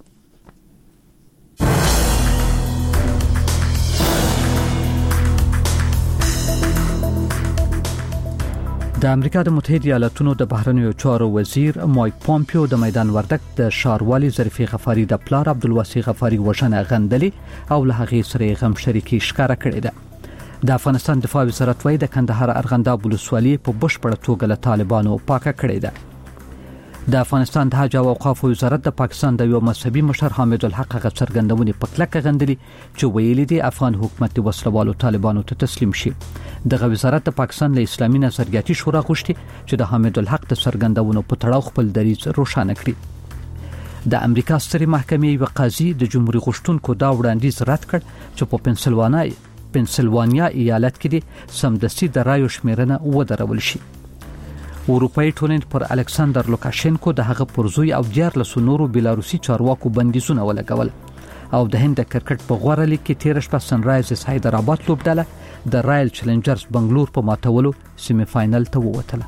د امریکا د متحده ایالاتونو د بهرنیو چارو وزیر مایک پومپیو د میدان وردک د شاروالي ظریفي غفاری د پلار عبدالواسع غفاری وژنه غندلي او له هغې سره غم شریکي ښکارا کړې ده. د افغانستان دفاع وزارت وايي د کندهار ارغنداب ولسوالۍ په بشپړه توګه له طالبانو پاکه کړې ده. د افغانستان د حج او اوقاف وزارت د پاکستان د یو مذهبي مشر حامد الحق غ څرګندونې په کلکه غندلي چې ویلي دي افغان حکومت د وسلوالو طالبانو ته تسلیم شي. دغه وزارت د پاکستان له اسلامي نظریاتي شورا غوښتي چې د حامد الحق د څرګندونو په تړاو خپل دریځ روښانه کړي. د امریکا سترې محکمې یو قاضي د جمهوریت غوښتونکو دا وړاندیز رد کړ چې په پنسلوانیا پنسلوانیا ایالت کې د سمدستي د رایو شمیرنه ودرول شي. اروپאי ټولنې پر الکساندر لوکاشینکو د هغه پرزوی او دیارلسو نورو بیلاروسي چارواکو بندیزونه ولګول او د هند کرکټ په غوړه لیګ کې تیر شپه سنرایزرز حیدرآباد لوبډله د رایل چیلنجرز بنگلور په ماتولو سیمی فائنل ته ووتله.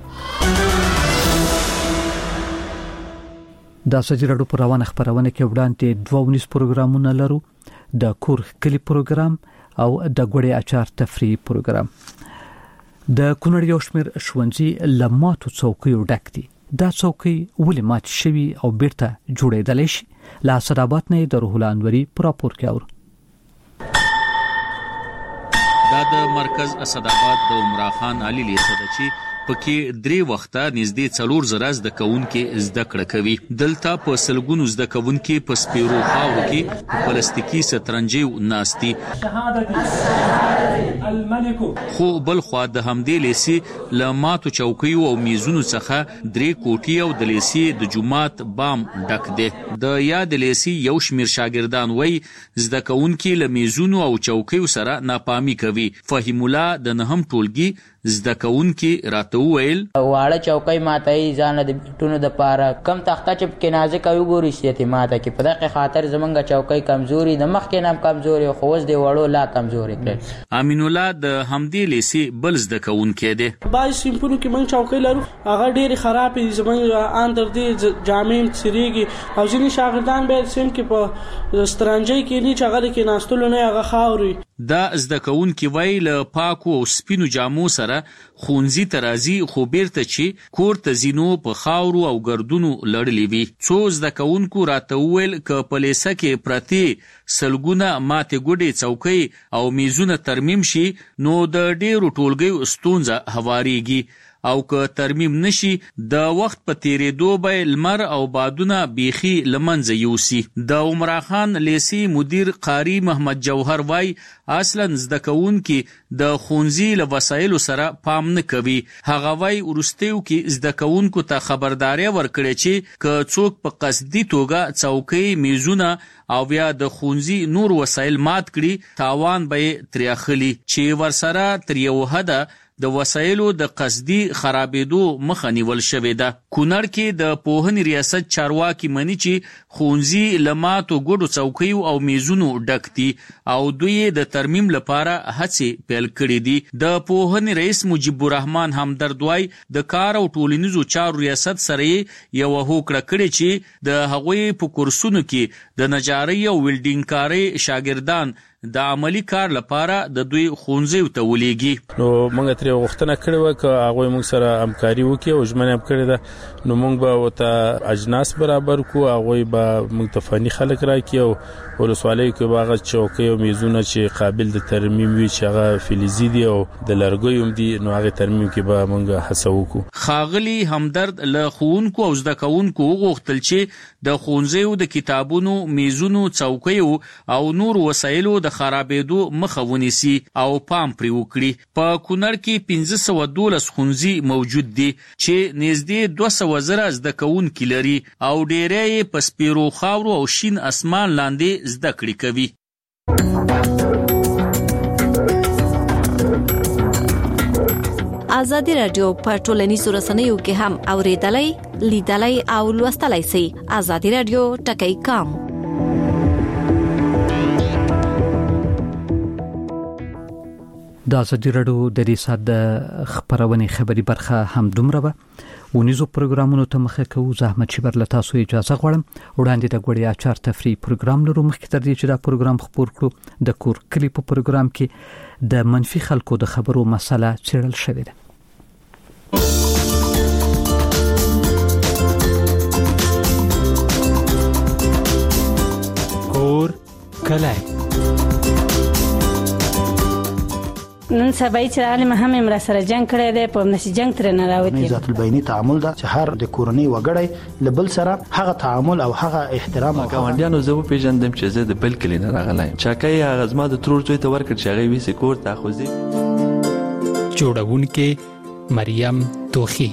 دا سجرادو پر روانه خبرونه کې وړاندې دوه ونیس پروګرامونه لرو، د کور کلی پروګرام او د ګوړې اچار تفریحي پروګرام. د کونړ یو شمېر ښوونځي له ماتو څوکیو ډک دي. دا څوکۍ ولې مات شوي او بیرته جوړېدلی شي؟ له اسداباد نه د روح الله انوري په راپور کې اورو. دا د مرکز اسداباد د عمرا خان علي لیسه ده چې پکې درې وخته نږدې څلور زره زده کوونکي زده کړه کوي. دلته په سلګونو زده کوونکي په سپیرو خاورو کې په پلاستیکي سترنجیو ناستي. خو بل خوا د همدې لیسې له ماتو چوکیو او میزونو څخه درې کوټې او د لیسې د جومات بام ډک دی. د یاد لیسې یو شمېر شاګردان وایي زده کوونکي له میزونو او چوکیو سره ناپامي کوي. فهیم الله د نهم ټولګي زده کوونکي راته وویل واړه چوکۍ ماتای ځان د بیټونو د پاره کم تخته چې کې نازک او ګوري شته ماته کې په دغه خاطر زمونږ چوکۍ کمزوري د مخ کې نام کمزوري خو اوس دی وړو لا کمزوري کړ. امین الله د همدې لیسې بل زده کوونکی دی. بای سیمپونو کې مونږ چوکۍ لرو هغه ډېری خراب دي زمونږ ان تر دې جامع سریږي او ځینې شاګردان به سیم کې په سترنجي کې نه چغل کې ناستلو نه هغه خاوري. دا زده کوونکي وای له پاکو او سپینو جامو سره خونځي ترازی خو بیرته چې کور ته زینو په خاورو او ګردونو لړلې وي. څو زده کوونکو راته وویل ک په لیسه کې پرتی سلګونه ماته ګوډې څوکۍ او میزونه ترمیم شي نو د ډېرو ټولګیو ستونزه هواریږي او که ترمیم نشي د وخت په تیریدو به لمر او بادونه بیخي لمنځه یوسي. د عمرا خان لیسي مدیر قاری محمد جوهر وای اصلا زده کوونکي د ښوونځي له وسایلو سره پام نه کوي. هغه وای ورستیو کې زده کوونکو ته خبرداري ورکړي چې که څوک په قصدي توګه څوکۍ میزونه او بیا د ښوونځي نور وسایل مات کړي تاوان به ترې اخلي چې ورسره تر یو حده د وسایلو د قصدي خرابېدو مخه نیول شوې ده. کونړ کې د پوهنې ریاست چارواکي مني چې ښوونځي له ماتو ګوډو څوکیو او میزونو ډک دي او دوی د ترمیم لپاره هڅې پیل کړې دي. د پوهنې رئیس مجيب الرحمن همدرد وای د کار او ټولنیزو چارو ریاست سره یو هوکړه کړې چې د هغوی په کورسونو کې د نجارۍ او ویلډینګ کاري شاګردان د عملی کار لپاره د دوی ښوونځیو ته ولېږي. نو موږ ترې غوښتنه کړې وه که هغوی موږ سره همکاري وکړي او ژمنه هم کړې ده نو موږ به ورته اجناس برابر کړو، هغوی به موږ ته فني خلک راکړي او ولسوالیو کې به هغه چوکۍ او میزونه چې قابل د ترمیم وي چې هغه فلزي دي او د لرګیو هم دي نو هغې ترمیم کې به موږ هڅه وکړو. ښاغلي همدرد له ښوونکو او زده کوونکو وغوښتل چې د ښوونځیو د کتابونو، میزونو، څوکیو او نور وسایلو د د خرابېدو مخه ونیسي او پام پرې وکړي. په کونړ کې پنځه سوه دولس ښوونځي موجود دي چې نږدې دوه سوه زره زده کوونکي لري او ډېری یې په سپیرو خاورو او شین اسمان لاندې زده کړې کوي. ازادي راډیو په ټولنیزو رسنیو کې هم اوریدلای، لیدلای او لوستلای شئ. ازادي راډیو ټکی کام. د ازادي راډیو د دې سات د خبرونې خبري برخه هم دومره به ونیزو پروګرامونو ته مخه کوو. زحمت شي بر لتاسو اجازه غواړم وړاندې د غوړیا چار تفریح پروګرام لرو. مخکې تر دې چې دا پروګرام خبر کړو د کور کلی په پروګرام کې د منفي خلکو د خبرو مسله چیرل شوې ده. کور کلی نن سبا چې عالم هم امر سره جنگ کړی دی په نشي جنگ تر نه راوتی. ذات البینی تعامل دا چې هر د کورنۍ وګړي لبل سره هغه تعامل او هغه احترام او ګاونډیانو زه په پیژندم چې زه د بل کلی نه راغلایم. چاکای هغه زما د ترور زوی ته ورکړ چې هغه وی سکور تاخوزي. جوړونکې مریم توخی.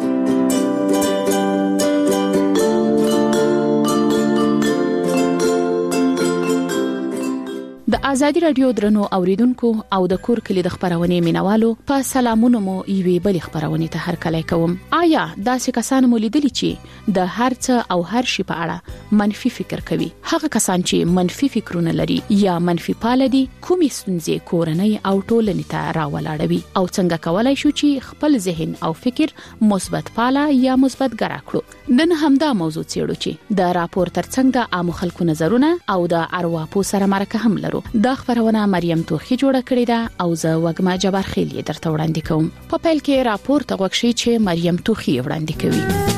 د ازادي راډیو درنو اوریدونکو او د کور کلی د خبرونې مینوالو په سلامونو مو یوي بل خبرونه ته هر کله کوم. آیا داسې کسان مو لیدلی چې د هر څه او هر شي په اړه منفي فکر کوي؟ هغه کسان چې منفي فکرونه لري یا منفي پال دي کومې ستونزې کورنۍ او ټولنې ته راولاړوي او څنګه کولای شو چې خپل ذهن او فکر مثبت پاله یا مثبت ګرا کړو؟ نن همدا موضوع څېړو چې د راپور ترڅنګ د عام خلکو نظرونه او د ارواپو سره مرکه هم لرو. دا خبرونه مریم توخی جوړه کړې ده او زه وګما جبار خیل درته وړاندې کوم. په پیل کې راپور ته وښیي چې مریم توخی وړاندې کوي.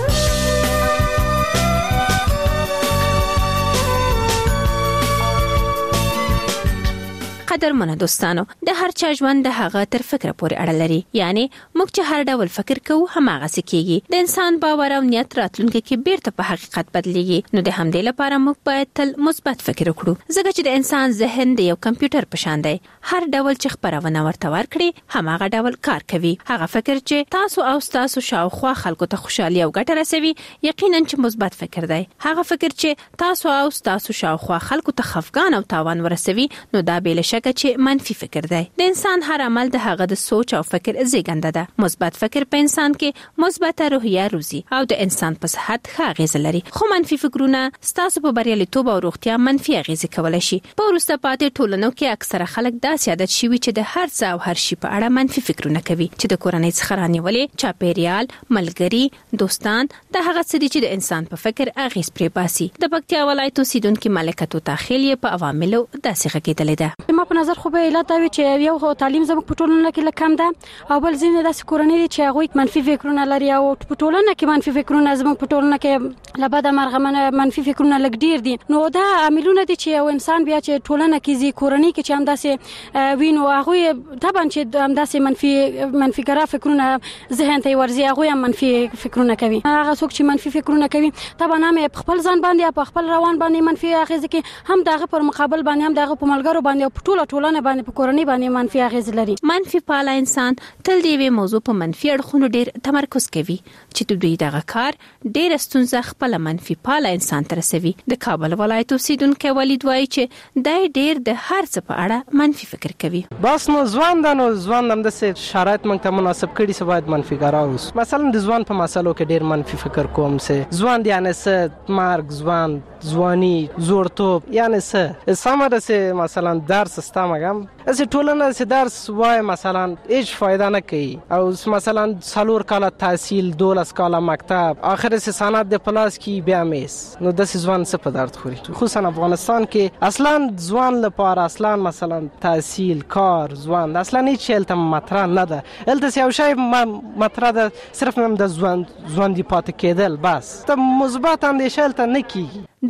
قدرمنو دوستانو، د هر چا ژوند د هغه تر فکر پورې اړه لري. یعنی موږ چې هر ډول فکر کوو هماغه سکیږي. د انسان باور او نیت راتلونکي کې بیرته په حقیقت بدلیږي. نو د همدې لپاره موږ باید تل مثبت فکر وکړو. ځکه چې د انسان ذهن د یو کمپیوټر په شان دی. هر ډول چې خبرونه ورته ورکړي هماغه ډول کار کوي. هغه فکر چې تاسو او تاسو شاوخوا خلکو ته خوشحالي او ګټه رسوي یقینا چې مثبت فکر دی. هغه فکر چې تاسو او تاسو شاوخوا خلکو ته خفګان او تاوان ورسوي نو دا به لشکه چې منفي فکر دی. د انسان هر عمل د هغه د سوچ او فکر زیږنده ده. مثبت فکر په انسان کې مثبت روحیه روزي او د انسان په صحت ښه اغیز لري. خو منفي فکرونه ستاسو په بریالیتوب او روغتیا منفي اغیز کولای شي. په وروسته پاتې ټولنو کې اکثره خلک داسې عادت شوي چې د هر څه او هر شي په اړه منفي فکرونه کوي چې د کورنۍ څخه رانیولې، چاپیریال، ملګری، دوستان د هغه څه دي چې د انسان په فکر اغیز پرې باسي. د پکتیا ولایت اوسیدونکو ملکه توتا خیل په عواملو داسې غږیدلې ده. ما په نظر خو به علت دا وي چې یو تعلیم زموږ په ټولنه کې لکم ده او بل ځینې داسې کورنۍ دي چې هغوی منفي فکرونه لري او په ټولنه کې منفي فکرونه زموږ په ټولنه کې لبده مرغه منفي فکرونه لږ ډیر دي. نو دا عاملونه دي چې یو انسان بیا چې ټولنه کې زی کورنۍ کې چې هم داسې وینو هغوی طبعا چې هم داسې منفي منفي ګرا فکرونه ذهن ته ورزي هغوی هم منفي فکرونه کوي. هغه څوک چې منفي فکرونه کوي طبعا هم په خپل ځان باندې په خپل روان باندې منفي اغیز کوي، هم دغه پر مقابل باندې هم دغه په ملګرو باندې او په ټوله ټولنه باندې په کورنۍ باندې منفي اغیز لري. منفي پاله انسان تل دی وی موضوع په منفي اړخونو ډیر تمرکز کوي چې د دوی دغه کار ډیر ستونزه خپل منفي پاله انسان تر رسوي. د کابل ولایت اوسیدونکو ولید وایي چې دای ډیر د هر څه په اړه منفي فکر کوي. بس نو ځوان د نو ځوان هم د شرایط موږ ته مناسب کړي سو باید منفي ګرا اوس. مثلا د ځوان په مسالو کې ډیر منفي فکر کوم سه ځوان دی یعنی سه مرګ ځوان ځواني زورتوب یعنی سه سمره سه مثلا درس استمګم اس ټولنه سه درس وای مثلا هیڅ فائدہ نه کوي او مثلا څلور کاله تحصیل دولس کاله مکتب اخر سه سند د پلاس کی بیا میس نو د ځوان څه په درد خوري. خصوصا افغانستان کې اصلا ځوان لپاره اصلا مثلا تحصیل کار ځوان اصلا هیڅ چلته مطرح نه ده. الته یو شی مطرح ده صرف هم د ځوان ځوان دی پات کېدل بس ته مثبت اندیشه الته نه کیږي.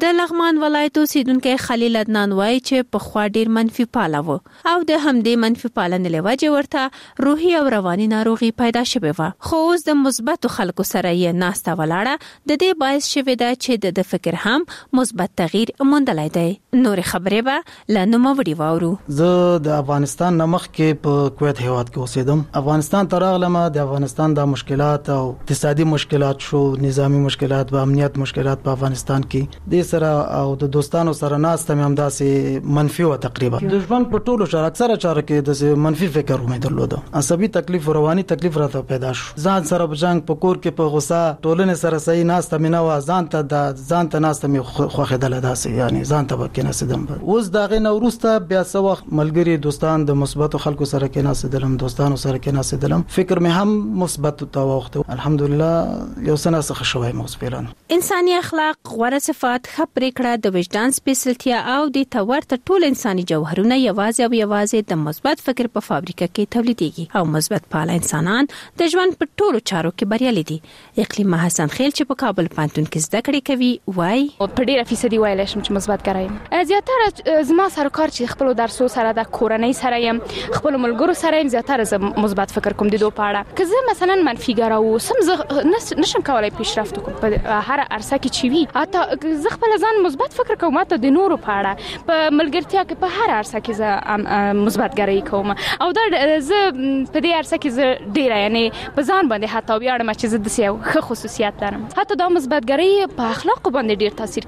د لغمان ولایت اوسیدونکو خلیل عدنان وایي چې په خوا ډیر منفي پاله و او د همدې منفي پالنې له وجې ورته روحي او رواني ناروغي پیدا شوې و، خو اوس د مثبتو خلکو سره یې ناسته ولاړه د دې باعث شوې ده چې د فکر هم مثبت تغییر موندلی دی. نور خبرې به له نوموړي واورو. زه د افغانستان نمخ کې په کویت هیواد کې اوسېدم. افغانستان ته راغلم. د افغانستان د مشکلات او اقتصادي مشکلات شو، نظامی مشکلات او امنیت مشکلات په افغانستان کې د سره او د دوستانو سره ناسته مې همداسې منفي و. تقریبا د ژوند په ټولو چارو اکثره چارو کې د منفي فکر مې درلود. عصبي تکلیف او رواني تکلیف راته پیدا شو. ځان سره په جنگ په کور کې په غوسه ټولنې سره صحیح ناسته مې نه و. ځان ته د ځان ته ناسته مې خوخېدل داسې، یعنی ځان ته کې ناسیدم. اوس دا غي نو وروسته بیا څه وخت ملګری دوستان د مثبتو خلکو سره کې ناسیدلم، دوستانو سره کې ناسیدلم، فکر مې هم مثبت تو وخت الحمدلله یو سنه څخه شوی مو فعلا. انساني اخلاق، غوره صفات، خبرې کړه، د وجدان سپیڅلتیا او د تورته ټول انساني جوهرونه یوازې او یوازې د مثبت فکر په فابریکه کې تولیدېږي او مثبت پاله انسانان د ژوند په ټولو چارو کې بریالي دي. اقلیم حسن خیل چې په کابل پوهنتون کې زده کړې کوي وایي په ډیره فیصدي ویلی شم چې مثبت کارایم. زیاتره زما سره کار چې خپل درسو سره د کورنۍ سره یم، خپل ملګرو سره یم، زیاتره زه مثبت فکر کوم د دوه پاړه. که زه مثلا منفي ګرا وسم زه نشم کولای پیشرفت وکړم په هر عرصه کې چې وي. حتی زه خپل ځان مثبت فکر کوم ته د نورو پاړه په ملګرتیا کې په هر عرصه کې زه مثبت ګرایي کوم او دا زه په دې عرصه کې زه ډیره یعنی په ځان باندې حتی ویاړم چې زه د سیاو ښه خصوصیات لرم. حتی دا مثبت ګرایي په اخلاق باندې ډیر تاثیر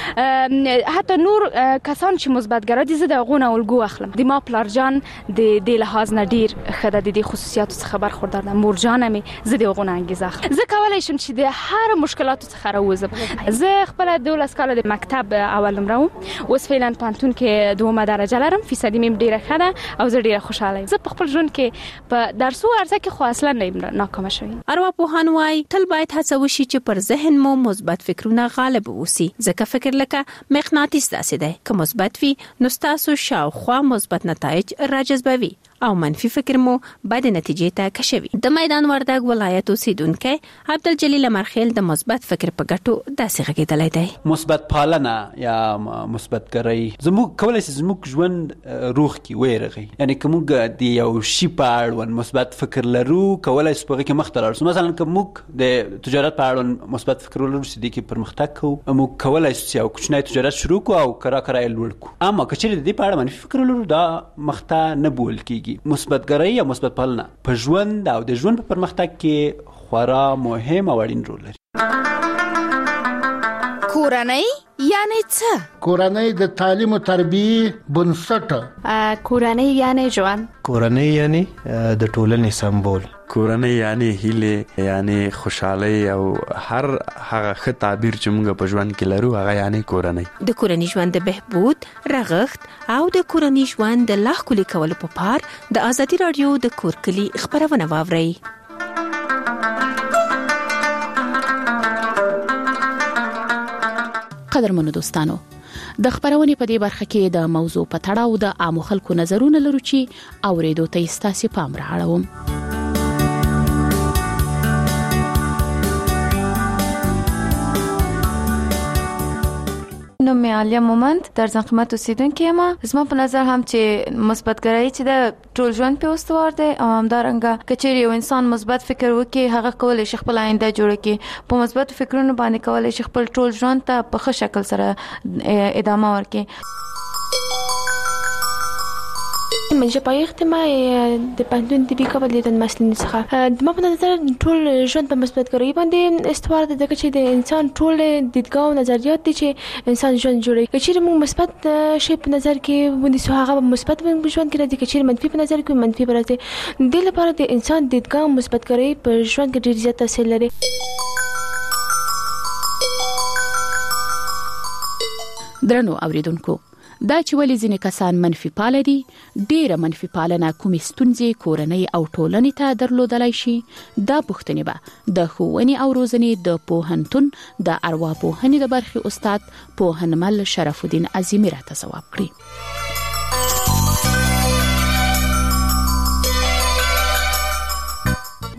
کوي. حتی نور کسان چې مثبت ګرا دي زه د غونه الګو اخلم. د ما پلارجان د دې لحاظ نه ډیر خدای د دې خصوصیاتو څخه برخوردار ده. مورجان مې زه د غونه انګیزه اخلم. زه کولای شم چې د هر مشکلاتو څخه راوځم. زه خپل دولس کال د مکتب اول نمره وم، اوس فعلا پانتون کې دومره درجه لرم، فیصدي مې ډیره ښه ده او زه ډیره خوشاله یم. زه په خپل ژوند کې په درسو عرضه کې خو اصلا نه یم ناکامه شوی. ارواپوهان وایي تل باید هڅه وشي چې پر ذهن مو مثبت فکرونه غالب اوسي، ځکه فکر لکه مغناطیس داسې دی، که مثبت وي نو ستاسو شاوخوا مثبت نتایج راجذبوي او منفي فکر مو بد نتیجې ته کشوي. د میدان وردګ ولایت اوسیدونکو عبدالجلیل مرخیل د مثبت فکر په ګټو داسې غږیدلی دی. مثبت پالنه یا مثبت ګرایي زموږ کولای شي زموږ ژوند روح کې ویرغي، یعنی کومګ د یو شی په اړه مثبت فکر لرو کولای شي په کې مختلف شو. مثلا کومګ د تجارت په اړه مثبت فکر لرو چې د کې پرمختګ کوو، مو کولای شي یو کوچنی تجارت شروع کو او کرا کرا یې لوړ کو. اما کچې د دې په اړه منفي فکر لرو دا مخته نه بول کیږي. مثبت ګرایي یا مثبت پالنه په ژوند او د ژوند په پرمختګ کې خورا مهم او اړین رول لري. کورنۍ یعنی څه؟ کورنۍ د تعلیم او تربیه بنسټ. کورنۍ یعنی ژوند. کورنۍ یعنی د ټولنې سمبول. کورنۍ یعنی هیله، یعنی خوشحالي او هر هغه ښه تعبیر چې موږ په ژوند کې لرو هغه یعنی کورنۍ. د کورنۍ ژوند د بهبود، رغښت او د کورنۍ ژوند د لا ښکلي کولو په پار د ازادي رادیو د کور کلی خبرونه واورئ. قدرمنو دوستانو، د خبرونې په دې برخه کې د موضوع په تړاو د عامو خلکو نظرونه لرو چې اوریدو ته ستاسو پام راوړم. نو مې عالیه مومند در زحمت اوسیدونکې ما زما په نظر هم چې مثبت ګرایي چې د ټول ژوند په استوار دی او همدارنګه کچېرې یو انسان مثبت فکر وکړي هغه کولای شي خپل آینده جوړ کړي. په مثبت فکرونو باندې کولای شي خپل ټول ژوند ته په ښه شکل سره ادامه ورکړي. من شفایخت ما د پانتون طبي قبل د مسلین څخه د ما په نظر ټول ژوند په مثبت ګرایي باندې استوار دي چې د انسان ټول دیدګاو او نظریات دي چې انسان ژوند جوړوي. چې موږ مثبت شی په نظر کې ونیسو هغه مثبت ژوند کې راځي، چې منفي په نظر کې منفي راځي. د لپاره د انسان دیدګاو مثبت ګرایي په ژوند کې ډیر زیات تاثیر لري. درنو اوریدونکو، دا چې ولې ځینې کسان منفي پاله دي، ډېره منفي پالنه کومې ستونزې کورنۍ او ټولنې ته درلودلی شي، دا پوښتنې به د ښوونې او روزنې د پوهنتون د ارواپوهنې د برخې استاد پوهنمل شرف الدین عظیمي راته ځواب کړي.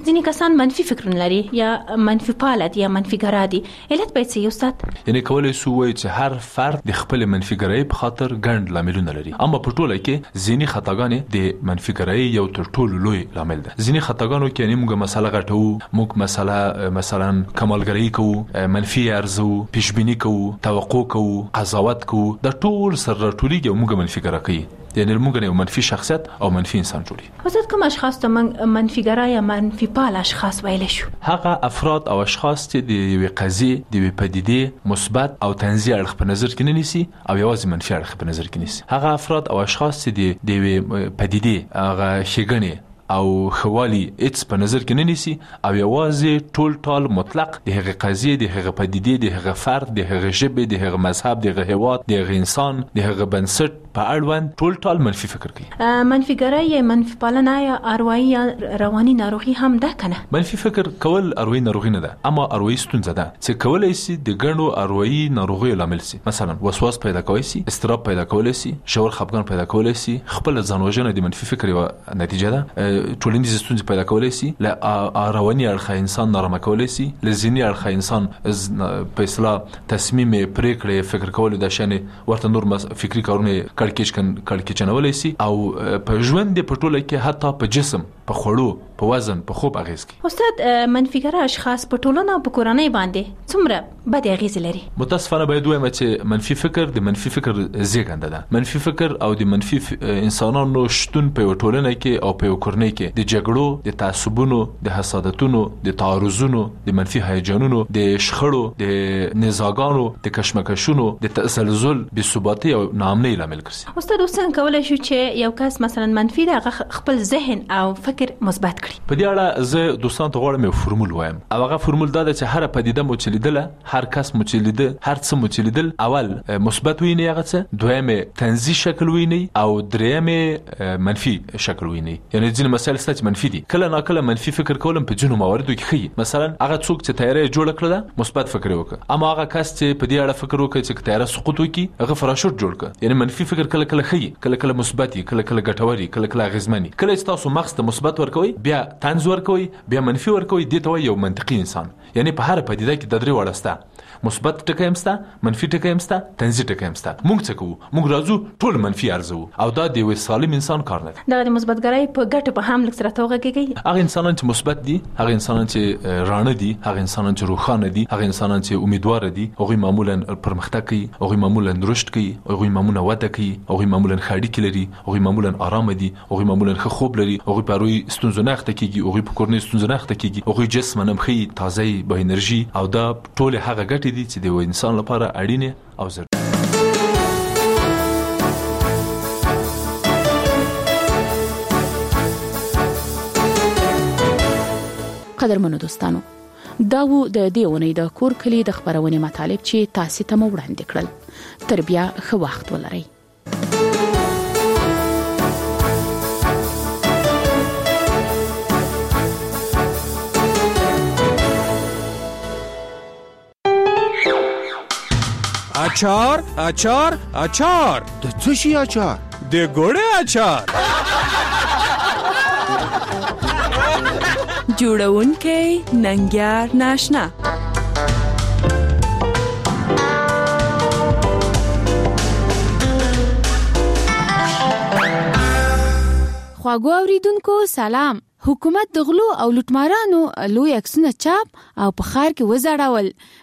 ځینې کسان منفي فکرونه لري یا منفي فعال دي یا منفي ګرا دي، علت باید څه استاد؟ یعنی کولای سو وایي چې هر فرد د خپل منفي ګرایي په خاطر ګڼ لاملونه لري، اما په ټوله کې ځینې خطاګانې د منفي ګرایي یو تر ټولو لوی لامل ده. ځینې خطاګانو کې یعنی موږ مسله غټو، موږ مسله مثلا کمالګرایي کوو، منفي ارزو، پیشبینی کوو، توقع کوو، قضاوت کوو، دا ټول سره راټولېږي او موږ منفي ګرا کوي. یعنی موږ یو منفي شخصیت او منفي انسان جوړي. استاد کوم اشخاص ته منفي ګرا یا منفي فعال اشخاص ویل شو؟ هغه افراد او اشخاص چې د یوې قضیې، د یوې پدیدې مثبت او طنزي اړخ په نظر کې نه نیسي او یوازې منفي اړخ په نظر کې نیسي. هغه افراد او اشخاص چې د یوې پدیدې هغه ښېګڼې او خوالي هیڅ په نظر کې نه نیسي او یوازې ټول ټال مطلق د هغه قضیې، د هغه پدیدې، د هغه فرد، د هغه ژبې، د هغه مذهب، د هغه هیواد، د هغه انسان، د هغه بنسټ په اړوند ټول ټال منفي فکر کوي. منفي ګرا یا منفي پالنه یا اروایي یا رواني ناروغي هم ده کنه؟ منفي فکر کول اروایي ناروغي نه ده، اما اروایي ستونزه ده چې کولای شي د ګڼو اروایي ناروغیو لامل شي. مثلا وسواس پیدا کوي شي، استراب پیدا کوي شي، شعور خپګان پیدا کوي شي، خپل ځانوژنه د منفي فکر یو نتیجه ده. ټولنیز ستونزې پیدا کوي شي، ل رواني اړخ انسان نارامه کوي شي، لذهني اړخ انسان په اصطلاح تصمیم پریکړې فکر کول د شنه ورته نور فکری کارونه کړکېچ کن کړکېچنولای شي او په ژوند په ټوله کې حتی په جسم، په خوړو، په وزن، په خوب اغیز کوي. استاد منفي ګرا اشخاص په ټولنه او په کورنۍ باندې څومره بد اغیز لري؟ متاسفانه باید وایم چې منفي فکر د منفي فکر زیږنده ده. منفي فکر او د منفي انسانانو شتون په ټولنه کې او په کورنۍ کې د جګړو، د تعصبونو، د حسادتونو، د تعارضونو، د منفي هیجانونو، د شخړو، د نزاګانو، د کشمکشونو، د تسلسل، د ثباتي او ناامنۍ لامل ګرځي. استاد اوس څنګه کولای شو چې یو کس مثلا منفي د خپل ذهن او فکر مثبت کړي؟ په دې اړه زه دوستانو ته غواړم یو فرمول وایم، او هغه فرمول دا ده چې هر پدیده مو چې لیدله، هر کس مو چې لیده، هر څه مو چې لیدل، اول مثبت ویني هغه څه، دویمه طنزي شکل ویني او دریمه منفي شکل ویني. یعنی ځینې مسایل ستاسو منفي دي، کله نا کله منفي فکر کولم په ځینو مواردو کې ښه. مثلا هغه څوک چې تیارې جوړ کړل مثبت فکر وکړه، اما هغه کس چې په دې اړه فکر وکړي چې تیارې سقوط وکړي هغه فراشوت جوړ کړ. یعنی منفي فکر کله کله ښه، کله کله مثبت، کله کله ګټوري، کله کله اغیزمني. کله چې تاسو مغز ته مثبت ورکوي، بیا طنز ورکوي، بیا منفي ورکوي، دې ته وایي یو منطقي انسان. یعنی په هر پدیده کې د درې وړه سته، مثبت ټکی هم سته، منفي ټکی هم سته، طنزي ټکی هم سته. موږ څه کوو؟ موږ راځو ټول منفي ارزو او دا د یو سالم انسان کار نه دی. دا د مثبت ګرای په ګټه په هم لکه سره توګه هغه انسانان چې مثبت دي، هغه انسانان چې رانه دي، هغه انسانان چې روښانه دي، هغه انسانان چې امیدوار دي، هغه معمولا پرمختګ کوي، هغه معمولا رشد کوي، هغه معمولا وده کوي، هغه معمولا خاړی لري، هغه معمولا آرام دي، هغه معمولا ښه خوب لري، هغه پروي ستونزه نه اخته کیږي، هغه په کورنۍ ستونزه نه اخته کیږي، هغه جسم نم خي تازه به انرژي او دا ټول هغه ګټې دي چې د انسان لپاره اړینه او ضروري. قدرمنو دوستانو، دا و د دې ونې د کور کلی د خبرونې مطالب چې تاسو ته مو وړاندې کړل. تر بیا ښه وخت ولرئ. اچار اچار اچار د څه شي اچار؟ د ګوړې اچار. جوړونکې ننګیار ناشنا. خواږه اوریدونکو سلام. حکومت د غلو او لوټمارانو لوی عکسونه چاپ او په ښار کې وزړول.